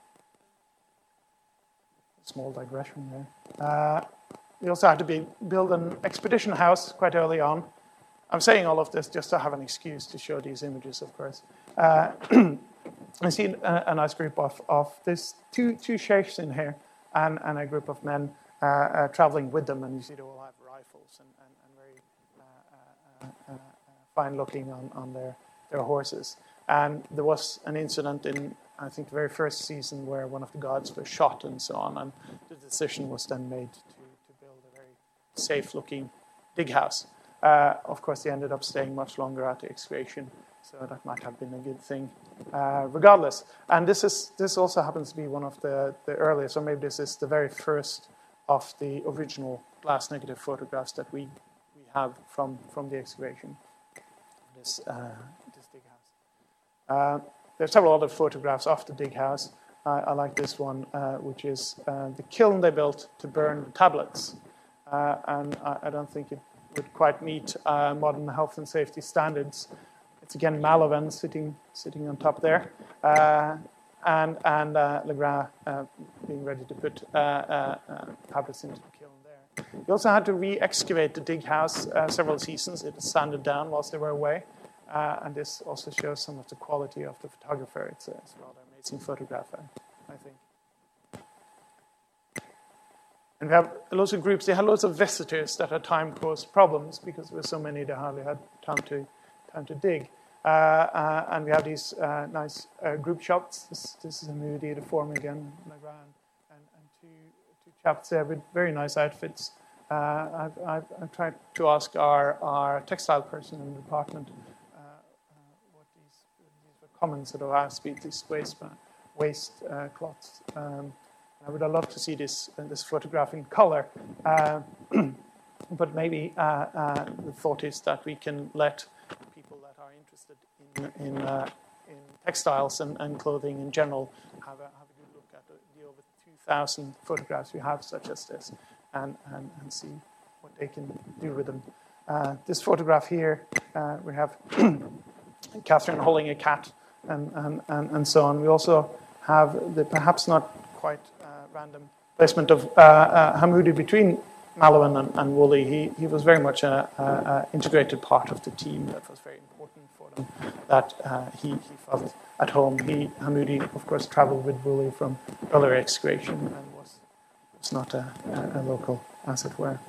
[SPEAKER 3] Small digression there. Uh, we also had to be, build an expedition house quite early on. I'm saying all of this just to have an excuse to show these images, of course. Uh, I see a, a nice group of, of this two two sheikhs in here, and, and a group of men uh, uh, traveling with them, and you see they all have rifles and, and, and very uh, uh, uh, uh, fine looking on, on their their horses. And there was an incident in, I think, the very first season where one of the guards was shot and so on, and the decision was then made to, to build a very safe-looking dig house. Uh, of course, they ended up staying much longer at the excavation, so that might have been a good thing uh, regardless. And this is this also happens to be one of the, the earliest, or maybe this is the very first of the original glass negative photographs that we, we have from, from the excavation of this, uh, this dig house. Uh, there are several other photographs of the dig house. I, I like this one, uh, which is uh, the kiln they built to burn the tablets. Uh, and I, I don't think it would quite meet uh, modern health and safety standards. It's again Malouin sitting sitting on top there, uh, and and uh, Legrand uh, being ready to put uh, uh, uh, tablets into the kiln there. We also had to re-excavate the dig house uh, several seasons. It was sanded down whilst they were away, uh, and this also shows some of the quality of the photographer. It's a, it's a rather amazing photograph, I, I think. And we have lots of groups. They had lots of visitors that at time caused problems because there were so many they hardly had time to time to dig. Uh, uh, and we have these uh, nice uh, group shots. This, this is a Moody, the form again, Legrand, and, and two, two chaps there with very nice outfits. Uh, I've, I've, I've tried to ask our, our textile person in the department uh, uh, what these, these were common sort of our speed, these waist, waist uh, cloths. Um, I would have loved to see this uh, this photograph in color, uh, but maybe uh, uh, the thought is that we can let people that are interested in in, uh, in textiles and, and clothing in general have a, have a good look at the, the over two thousand photographs we have such as this, and, and, and see what they can do with them. Uh, this photograph here, uh, we have Catherine holding a cat and, and, and, and so on. We also have the perhaps not quite uh, random placement of uh, uh, Hamoudi between Malouin and, and Woolley. He, he was very much an integrated part of the team that was very important for them, that uh, he, he felt at home. He, Hamoudi, of course, traveled with Woolley from earlier excavation and was, was not a, a, a local, as it were.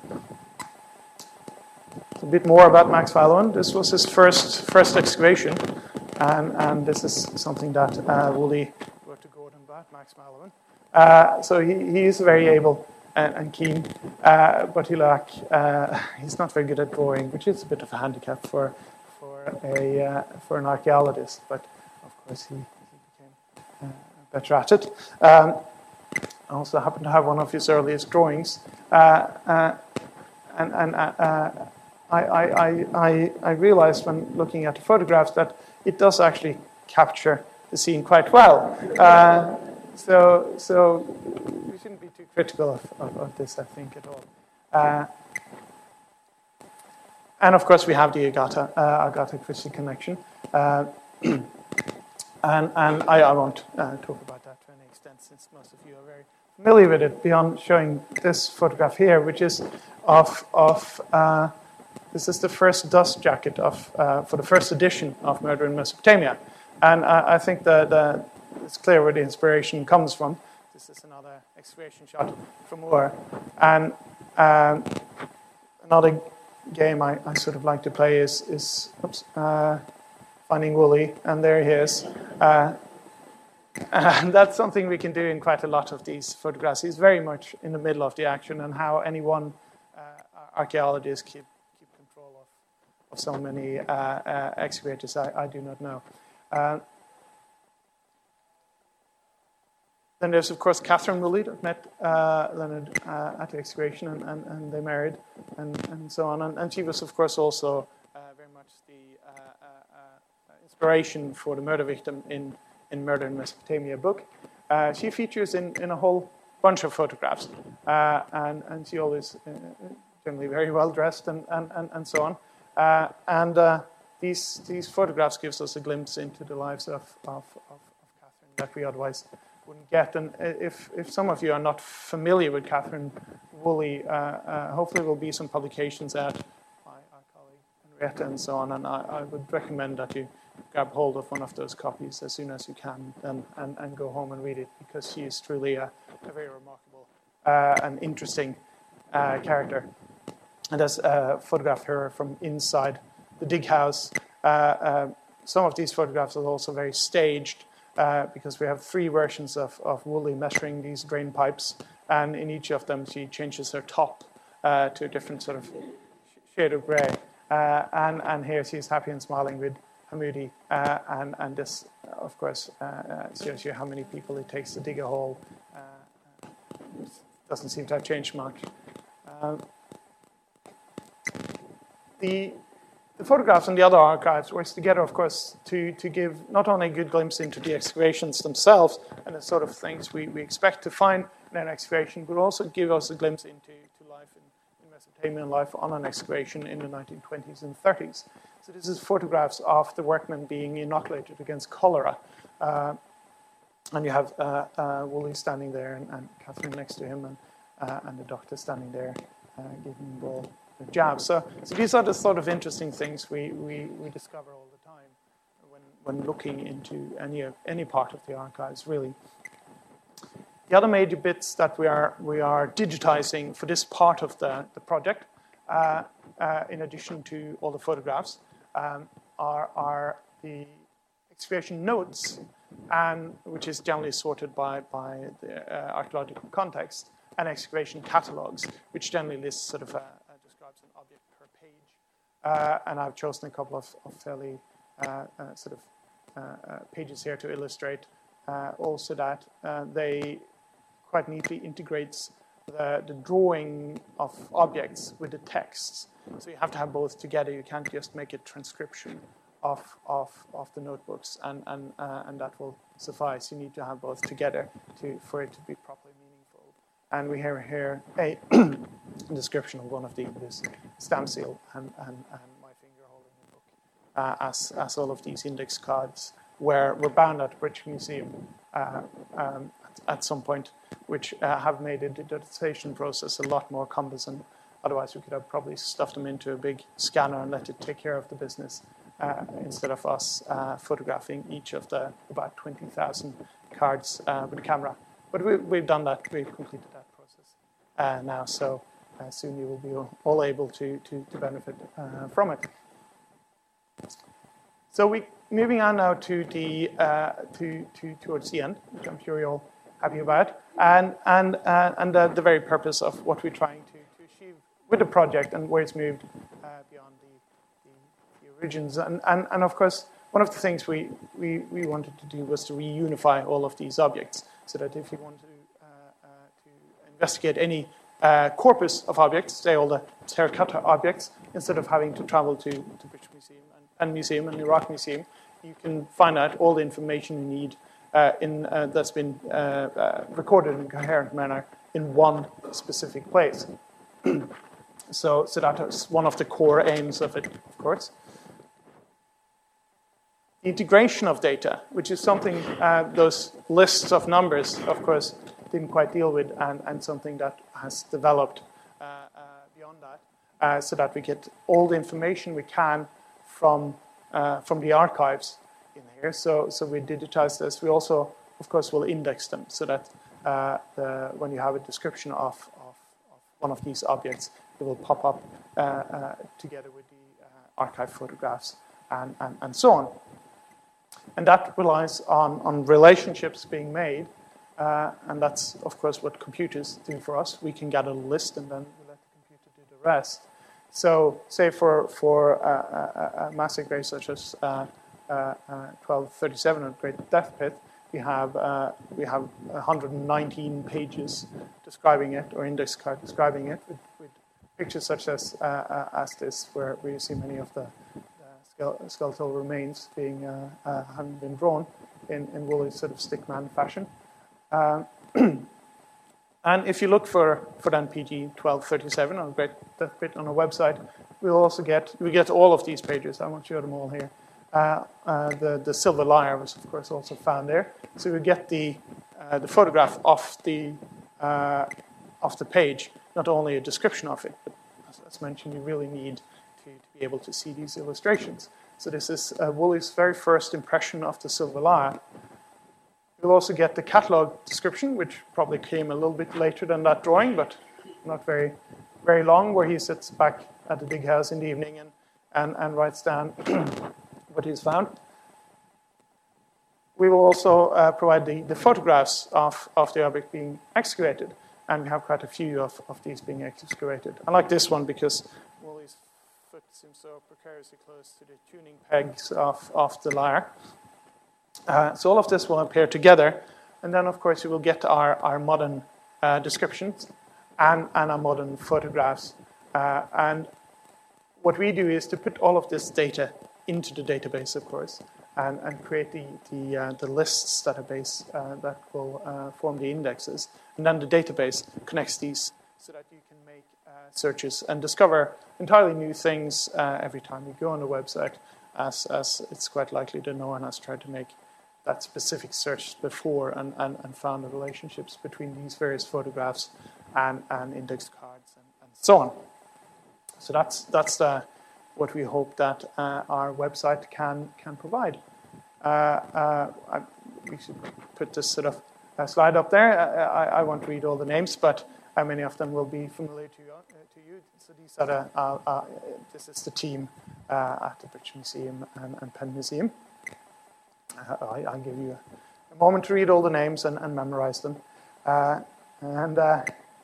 [SPEAKER 3] A bit more about Max Malouin. This was his first first excavation, and, and this is something that uh, Woolley wrote to Gordon about, Max Malouin. Uh, so he, he is very able and, and keen, uh, but he lack, uh, he's not very good at drawing, which is a bit of a handicap for for a uh, for an archaeologist. But of course he, he became uh, better at it. Um, I also happen to have one of his earliest drawings, uh, uh, and and uh, I, I I I realized when looking at the photographs that it does actually capture the scene quite well. Uh, So, so we shouldn't be too critical of, of, of this, I think, at all. Uh, and of course, we have the Agatha, uh, Agatha Christie connection, uh, and and I, I won't uh, talk about that to any extent, since most of you are very familiar with it. Beyond showing this photograph here, which is of of uh, this is the first dust jacket of uh, for the first edition of Murder in Mesopotamia, and I, I think the the it's clear where the inspiration comes from. This is another excavation shot from Ur. And um, another game I, I sort of like to play is, is oops, uh, Finding Woolley, and there he is. Uh, and that's something we can do in quite a lot of these photographs. He's very much in the middle of the action, and how any one uh, archaeologist keep, keep control of, of so many uh, uh, excavators, I, I do not know. Uh, Then there's, of course, Catherine Woolley that met uh, Leonard uh, at the excavation, and, and, and they married, and, and so on. And, and she was, of course, also uh, very much the uh, uh, uh, inspiration for the murder victim in, in Murder in Mesopotamia book. Uh, she features in, in a whole bunch of photographs, uh, and, and she always uh, generally very well dressed, and, and, and, and so on. Uh, and uh, these these photographs gives us a glimpse into the lives of, of, of, of Catherine that we otherwise wouldn't get. And if, if some of you are not familiar with Catherine Woolley, uh, uh, hopefully there will be some publications out by our colleague Henrietta and so on, and I, I would recommend that you grab hold of one of those copies as soon as you can, and, and, and go home and read it, because she is truly a, a very remarkable uh, and interesting uh, character. And there's a photograph of her from inside the dig house, uh, uh, some of these photographs are also very staged uh, because we have three versions of, of Woolley measuring these drain pipes, and in each of them she changes her top uh, to a different sort of shade of gray. Uh, and, and here she's happy and smiling with Hamoudi, uh, and, and this, of course, uh, uh, shows you how many people it takes to dig a hole. Uh, doesn't seem to have changed much. Uh, the, the photographs and the other archives works together, of course, to, to give not only a good glimpse into the excavations themselves and the sort of things we, we expect to find in an excavation, but also give us a glimpse into to life in, in Mesopotamian life on an excavation in the nineteen twenties and thirties. So this is photographs of the workmen being inoculated against cholera. Uh, and you have uh, uh, Woolley standing there and, and Catherine next to him, and, uh, and the doctor standing there uh, giving him all the jabs. So, so these are the sort of interesting things we, we, we discover all the time when, when looking into any, any part of the archives, really. The other major bits that we are, we are digitizing for this part of the, the project, uh, uh, in addition to all the photographs, um, are, are the excavation notes, and which is generally sorted by, by the uh, archaeological context, and excavation catalogs, which generally lists sort of, uh, uh, describes an object per page. Uh, and I've chosen a couple of, of fairly uh, uh, sort of uh, uh, pages here to illustrate uh, also that uh, they quite neatly integrates the, the drawing of objects with the texts. So you have to have both together. You can't just make a transcription of, of, of the notebooks, and, and, uh, and that will suffice. You need to have both together to, for it to be properly meaningful. And we have here a description of one of these, this stamp seal, and, and, and my finger holding the book, uh, as, as all of these index cards were, were bound at the British Museum uh, um, at, at some point, which uh, have made the digitization process a lot more cumbersome. Otherwise, we could have probably stuffed them into a big scanner and let it take care of the business, uh, instead of us uh, photographing each of the about twenty thousand cards uh, with a camera. But we, we've done that. We've completed that process uh, now. So uh, soon you will be all, all able to, to, to benefit uh, from it. So we moving on now to the uh, to, to towards the end, which I'm sure you're all happy about, and and uh, and uh, the very purpose of what we're trying to, to achieve with the project and where it's moved uh, beyond the, the, the origins. And, and and of course, one of the things we, we we wanted to do was to reunify all of these objects, so that if you want to uh, uh, to investigate any uh, corpus of objects, say all the terracotta objects, instead of having to travel to to British Museum and, and Museum and Iraq Museum, you can find out all the information you need uh, in uh, that's been uh, uh, recorded in a coherent manner in one specific place. so, so that is one of the core aims of it, of course. The integration of data, which is something uh, those lists of numbers, of course, didn't quite deal with, and, and something that has developed uh, uh, beyond that, uh, so that we get all the information we can from uh, from the archives in here. So, so we digitize this. We also, of course, will index them, so that uh, the, when you have a description of, of, of one of these objects, it will pop up uh, uh, together with the uh, archive photographs and, and, and so on. And that relies on, on relationships being made, uh, and that's, of course, what computers do for us. We can gather a list, and then we let the computer do the rest. So, say for, for a, a, a massive grave such as uh, uh, uh, twelve thirty-seven or Great Death Pit, we have uh, we have one hundred nineteen pages describing it, or index card describing it, with, with pictures such as uh, uh, as this, where, where you see many of the skeletal remains being uh, uh, having been drawn in, in Woolley's sort of stickman fashion. Uh, and if you look for, for then P G twelve thirty-seven or Great Death Pit on our website, we'll also get we get all of these pages. I won't show them all here. Uh, uh, the the silver lyre was of course also found there. So we get the uh, the photograph of the uh, of the page, not only a description of it, but as, as mentioned, you really need to, to be able to see these illustrations. So this is uh, Woolley's very first impression of the silver lyre. You'll also get the catalogue description, which probably came a little bit later than that drawing, but not very very long, where he sits back at the big house in the evening and, and, and writes down what he's found. we will also uh, provide the, the photographs of, of the object being excavated. And we have quite a few of, of these being excavated. I like this one because Wally's foot seems so precariously close to the tuning pegs of, of the lyre. Uh, so all of this will appear together. And then, of course, you will get our, our modern uh, descriptions and, and our modern photographs. Uh, and what we do is to put all of this data into the database, of course, and, and create the, the, uh, the lists database uh, that will uh, form the indexes. And then the database connects these so that you can make uh, searches and discover entirely new things uh, every time you go on the website, as, as it's quite likely that no one has tried to make that specific search before and, and, and found the relationships between these various photographs and, and index cards and, and so on. So that's, that's the, what we hope that uh, our website can, can provide. Uh, uh, I, we should put this sort of uh, slide up there. I, I won't read all the names, but uh, many of them will be familiar to you. Uh, to you. So these are the, uh, uh, this is the team uh, at the British Museum and, and Penn Museum. Uh, I, I'll give you a, a moment to read all the names and, and memorize them. Uh, and uh,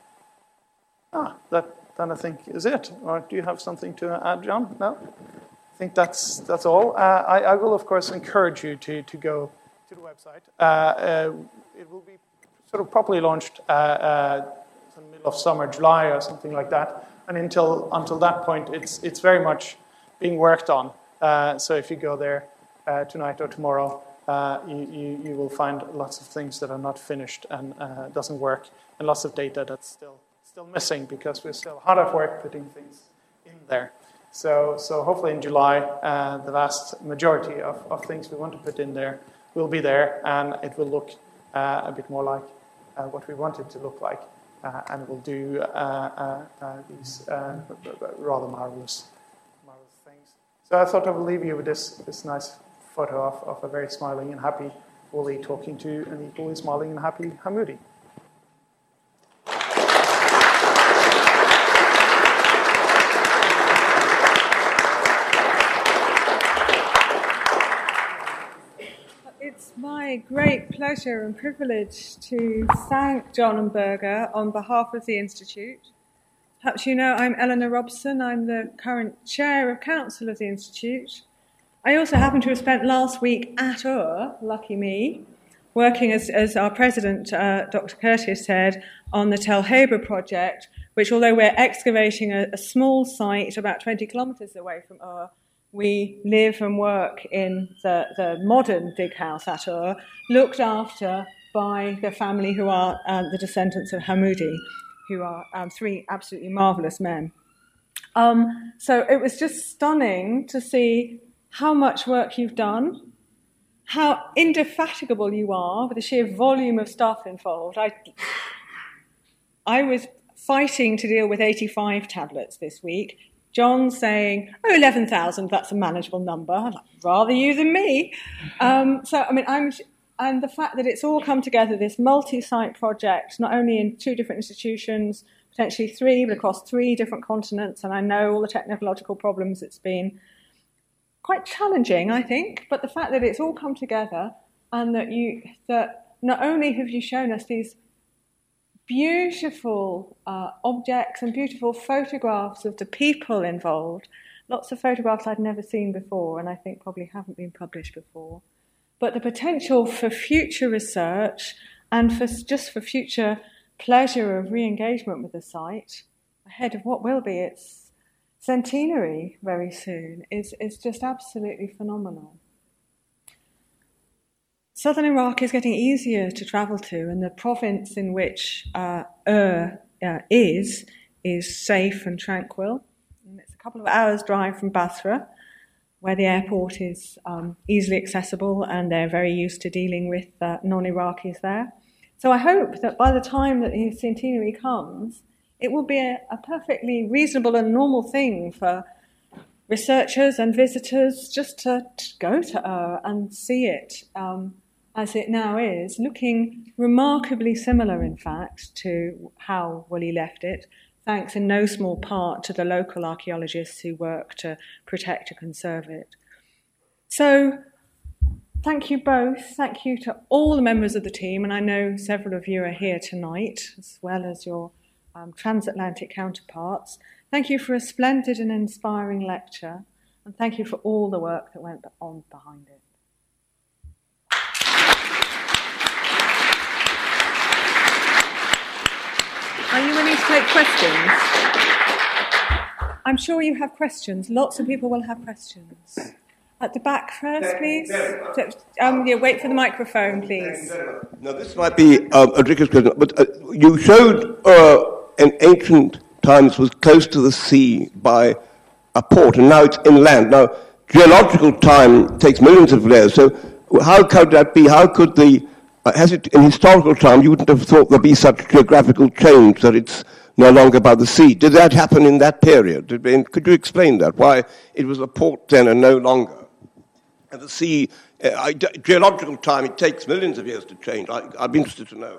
[SPEAKER 3] ah, that. Then I think is it. Or do you have something to add, John? No? I think that's that's all. Uh, I, I will, of course, encourage you to, to go to the website. Uh, uh, it will be sort of properly launched uh, uh, in the middle of summer, July or something like that. And until until that point, it's it's very much being worked on. Uh, so if you go there uh, tonight or tomorrow, uh, you, you, you will find lots of things that are not finished and uh, doesn't work, and lots of data that's still still missing because we're still hard at work putting things in there. So, so hopefully in July, uh, the vast majority of, of things we want to put in there will be there, and it will look uh, a bit more like uh, what we want it to look like, uh, and it will do uh, uh, uh, these uh, rather marvelous, marvelous things. So I thought I would leave you with this, this nice photo of, of a very smiling and happy Wally talking to an equally smiling and happy Hamoudi.
[SPEAKER 4] My great pleasure and privilege to thank John and Birger on behalf of the Institute. Perhaps you know I'm Eleanor Robson. I'm the current chair of council of the Institute. I also happen to have spent last week at Ur, lucky me, working as, as our president, uh, Doctor Curtis, said, on the Tel Heber project, which, although we're excavating a, a small site about twenty kilometres away from Ur, we live and work in the, the modern dig house at Ur, looked after by the family who are um, the descendants of Hamoudi, who are um, three absolutely marvellous men. Um, so it was just stunning to see how much work you've done, how indefatigable you are with the sheer volume of stuff involved. I, I was fighting to deal with eighty-five tablets this week. John saying, oh, eleven thousand, that's a manageable number. I'd like, rather you than me. Um, so, I mean, I'm, and the fact that it's all come together, this multi-site project, not only in two different institutions, potentially three, but across three different continents, and I know all the technological problems, it's been quite challenging, I think, but the fact that it's all come together and that you, that not only have you shown us these beautiful uh, objects and beautiful photographs of the people involved. Lots of photographs I'd never seen before, and I think probably haven't been published before. But the potential for future research and for just for future pleasure of re-engagement with the site ahead of what will be its centenary very soon is, is just absolutely phenomenal. Southern Iraq is getting easier to travel to, and the province in which uh, Ur uh, is, is safe and tranquil. And it's a couple of hours' drive from Basra, where the airport is um, easily accessible, and they're very used to dealing with uh, non-Iraqis there. So I hope that by the time that the centenary comes, it will be a, a perfectly reasonable and normal thing for researchers and visitors just to, to go to Ur and see it. Um, as it now is, looking remarkably similar, in fact, to how Wally left it, thanks in no small part to the local archaeologists who work to protect and conserve it. So thank you both. Thank you to all the members of the team, and I know several of you are here tonight, as well as your um, transatlantic counterparts. Thank you for a splendid and inspiring lecture, and thank you for all the work that went on behind it. Are you willing to take questions? I'm sure you have questions. Lots of people will have questions. At the back first, please. Um, yeah, wait for the microphone, please.
[SPEAKER 5] Now, this might be um, a tricky question, but uh, you showed uh, in ancient times was close to the sea by a port, and now it's inland. Now, geological time takes millions of years, so how could that be? How could the, uh, has it, in historical time, you wouldn't have thought there'd be such geographical change that it's no longer by the sea. Did that happen in that period? Did, could you explain that, why it was a port then and no longer? And the sea, uh, geological time, it takes millions of years to change. I, I'd be interested to know.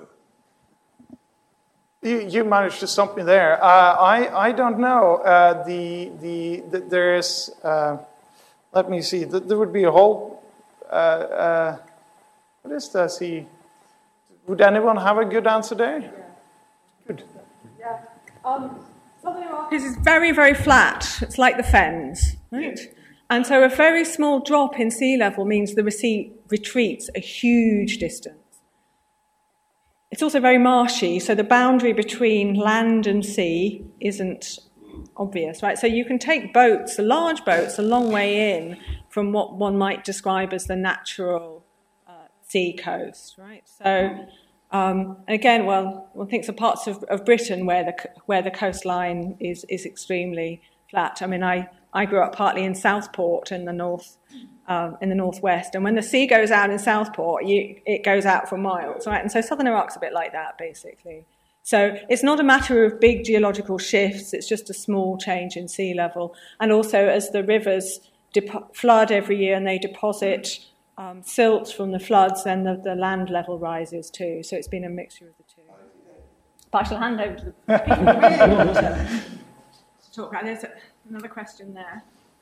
[SPEAKER 3] You, you managed to stump me there. Uh, I, I don't know. Uh, the, the, the, there is, uh, let me see, there would be a whole, uh, uh, what is the sea? Would anyone have a good answer there? Yeah. Good.
[SPEAKER 4] Yeah. Um, Southern Iraq is very, very flat. It's like the Fens, right? And so a very small drop in sea level means the sea retreats a huge distance. It's also very marshy, so the boundary between land and sea isn't obvious, right? So you can take boats, the large boats, a long way in from what one might describe as the natural uh, sea coast, right? So, um, and again, well, one thinks of parts of, of Britain where the where the coastline is is extremely flat. I mean, I, I grew up partly in Southport in the north. Um, in the northwest, and when the sea goes out in Southport, you, it goes out for miles, right? And so Southern Iraq's a bit like that, basically. So it's not a matter of big geological shifts, it's just a small change in sea level. And also, as the rivers dep- flood every year and they deposit um, silt from the floods, then the, the land level rises too. So it's been a mixture of the two. But I shall hand over to the people who really want to, to talk about. There's another question there.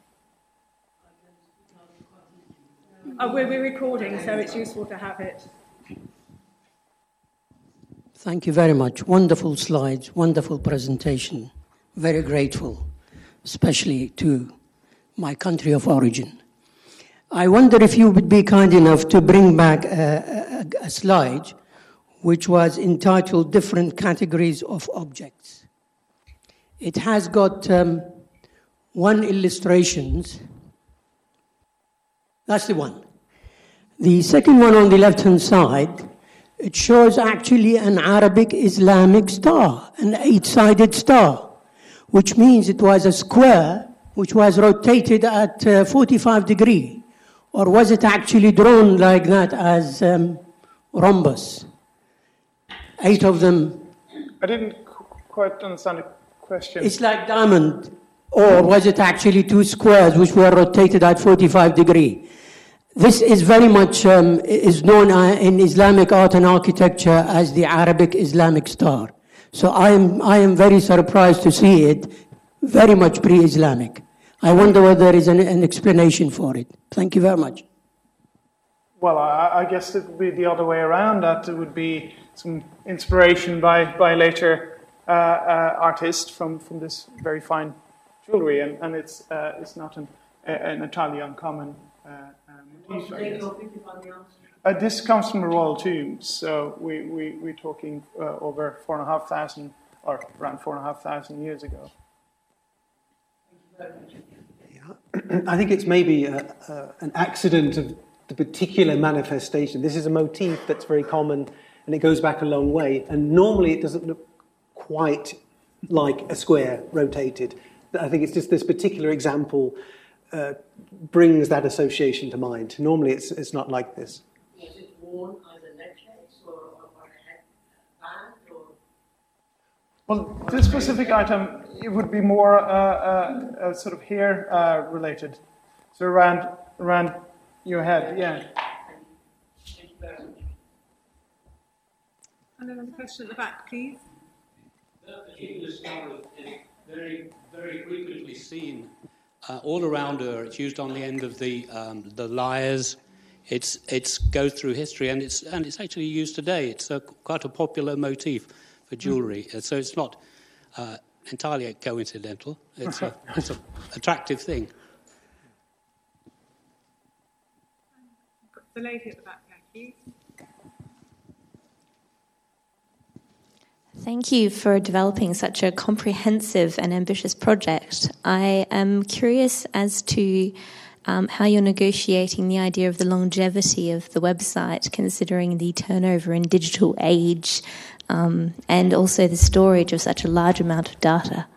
[SPEAKER 4] Oh, we're, we're recording, so it's useful to have it.
[SPEAKER 6] Thank you very much. Wonderful slides, wonderful presentation. Very grateful, especially to my country of origin. I wonder if you would be kind enough to bring back a, a, a slide which was entitled Different Categories of Objects. It has got um, one illustrations. That's the one. The second one on the left-hand side, it shows actually an Arabic Islamic star, an eight-sided star, which means it was a square which was rotated at uh, forty-five degrees. Or was it actually drawn like that as um, rhombus? Eight of them.
[SPEAKER 3] I didn't qu- quite understand the question.
[SPEAKER 6] It's like diamond. Or was it actually two squares which were rotated at forty-five degrees? This is very much um, is known in Islamic art and architecture as the Arabic Islamic star. So I am I am very surprised to see it very much pre-Islamic. I wonder whether there is an, an explanation for it. Thank you very much.
[SPEAKER 3] Well, I, I guess it would be the other way around. That it would be some inspiration by by later uh, uh, artists from, from this very fine jewelry, and, and it's uh, it's not an, an entirely uncommon uh, um, motif, I guess. Uh, this comes from the royal tombs, so we, we, we're talking uh, over four and a half thousand, or around four and a half thousand years ago.
[SPEAKER 2] Yeah. I think it's maybe a, a, an accident of the particular manifestation. This is a motif that's very common, and it goes back a long way, and normally it doesn't look quite like a square rotated. I think it's just this particular example uh, brings that association to mind. Normally it's it's not like this.
[SPEAKER 7] Is it worn as a necklace or, or a headband? Or?
[SPEAKER 3] Well, this specific item, it would be more uh, uh, uh, sort of hair uh, related. So around around your head, yeah.
[SPEAKER 7] Thank you very much.
[SPEAKER 4] Another question at the back, please.
[SPEAKER 8] That particular star is very, very frequently seen uh, all around her. It's used on the end of the um, the lyres It's it's goes through history, and it's and it's actually used today. It's a, quite a popular motif for jewellery, mm. so it's not uh, entirely coincidental. It's a it's an attractive thing.
[SPEAKER 4] The lady at the back there, please.
[SPEAKER 9] Thank you for developing such a comprehensive and ambitious project. I am curious as to um, how you're negotiating the idea of the longevity of the website, considering the turnover in digital age, um, and also the storage of such a large amount of data.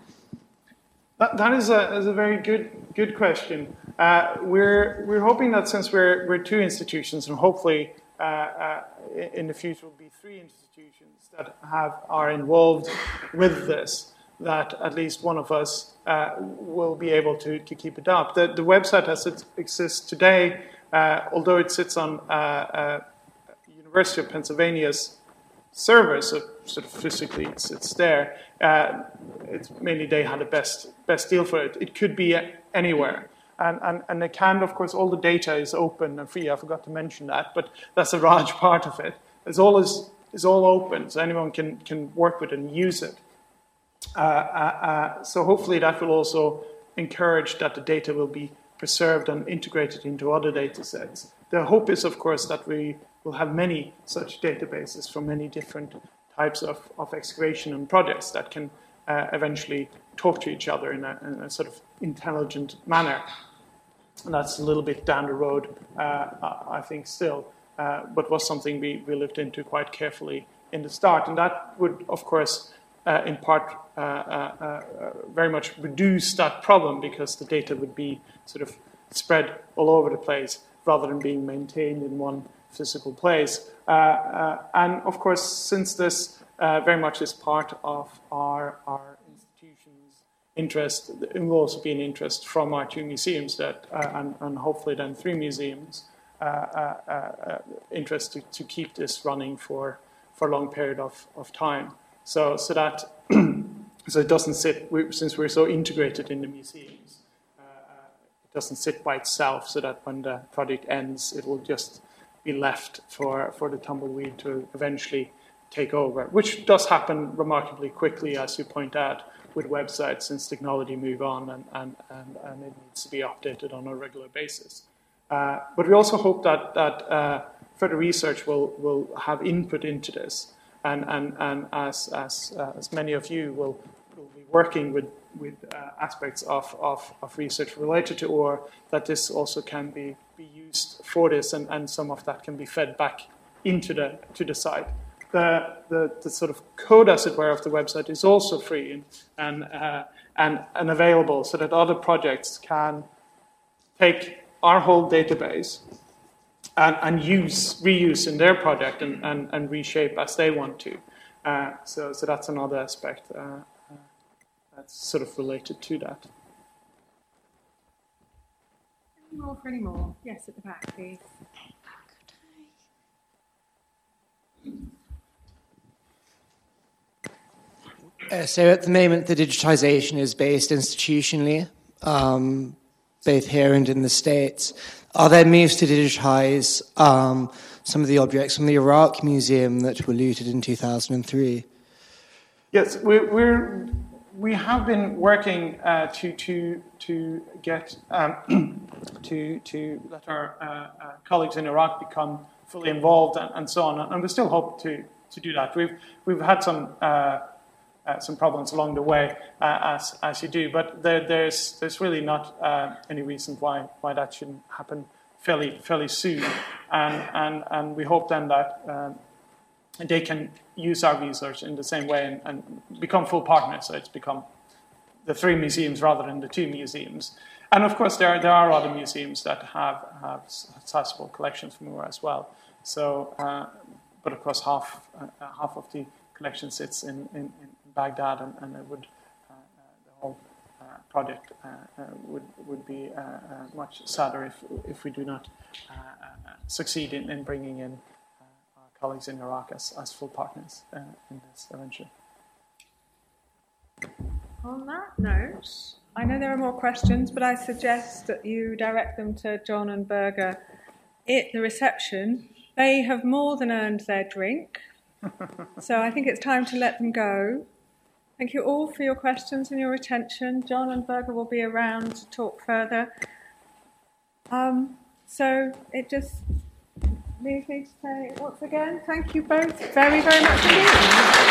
[SPEAKER 3] That, that is, a, is a very good good question. Uh, we're we're hoping that since we're we're two institutions, and hopefully uh, uh, in the future will be three institutions that have are involved with this, that at least one of us uh, will be able to, to keep it up. The, the website as it exists today, uh, although it sits on uh, uh, University of Pennsylvania's server, so sort of physically it's, it's there, uh, it's mainly they had the best best deal for it. It could be anywhere. And, and, and it can, of course, all the data is open and free. I forgot to mention that, but that's a large part of it. It's all, is, is all open, so anyone can, can work with it and use it. Uh, uh, uh, so hopefully that will also encourage that the data will be preserved and integrated into other data sets. The hope is, of course, that we will have many such databases from many different types of, of excavation and projects that can uh, eventually talk to each other in a, in a sort of intelligent manner. And that's a little bit down the road, uh, I think, still, uh, but was something we, we looked into quite carefully in the start. And that would, of course, uh, in part, uh, uh, uh, very much reduce that problem, because the data would be sort of spread all over the place rather than being maintained in one physical place. Uh, uh, and, of course, since this uh, very much is part of our, our institution's interest, it will also be an interest from our two museums that, uh, and, and hopefully then three museums, uh, uh, uh, interest to, to keep this running for, for a long period of, of time. So, so that so it doesn't sit, we, since we're so integrated in the museums, uh, it doesn't sit by itself, so that when the project ends, it will just be left for, for the tumbleweed to eventually take over, which does happen remarkably quickly, as you point out, with websites, since technology move on and, and, and, and it needs to be updated on a regular basis. Uh, but we also hope that, that uh, further research will, will have input into this, and, and, and as, as, uh, as many of you will, will be working with, with uh, aspects of, of, of research related to ore, that this also can be, be used for this, and, and some of that can be fed back into the, to the site. The, the, the sort of code, as it were, of the website is also free and, and, uh, and, and available, so that other projects can take our whole database and, and use, reuse in their project and, and, and reshape as they want to. Uh, so, so that's another aspect uh, uh, that's sort of related to that.
[SPEAKER 4] Any more for any more? Yes, at the back, please.
[SPEAKER 10] Uh, so at the moment, the digitisation is based institutionally, um, both here and in the States. Are there moves to digitise um, some of the objects from the Iraq Museum that were looted in two thousand three?
[SPEAKER 3] Yes, we're, we're, we have been working uh, to, to, to get, um, to, to let our uh, uh, colleagues in Iraq become fully involved and, and so on, and we still hope to, to do that. We've, we've had some uh, Uh, some problems along the way, uh, as as you do, but there, there's there's really not uh, any reason why why that shouldn't happen fairly fairly soon, and and and we hope then that uh, they can use our research in the same way and, and become full partners. So it's become the three museums rather than the two museums, and of course there there are other museums that have have sizable collections from Ur as well. So, uh, but of course half uh, half of the collection sits in in, in Baghdad, and, and it would, uh, uh, the whole uh, project uh, uh, would would be uh, uh, much sadder if if we do not uh, uh, succeed in, in bringing in uh, our colleagues in Iraq as, as full partners uh, in this eventually.
[SPEAKER 4] On that note, I know there are more questions, but I suggest that you direct them to John and Birger it, the reception, they have more than earned their drink. So I think it's time to let them go. Thank you all for your questions and your attention. John and Birger will be around to talk further. Um, so it just leaves me to say once again, thank you both very, very much indeed.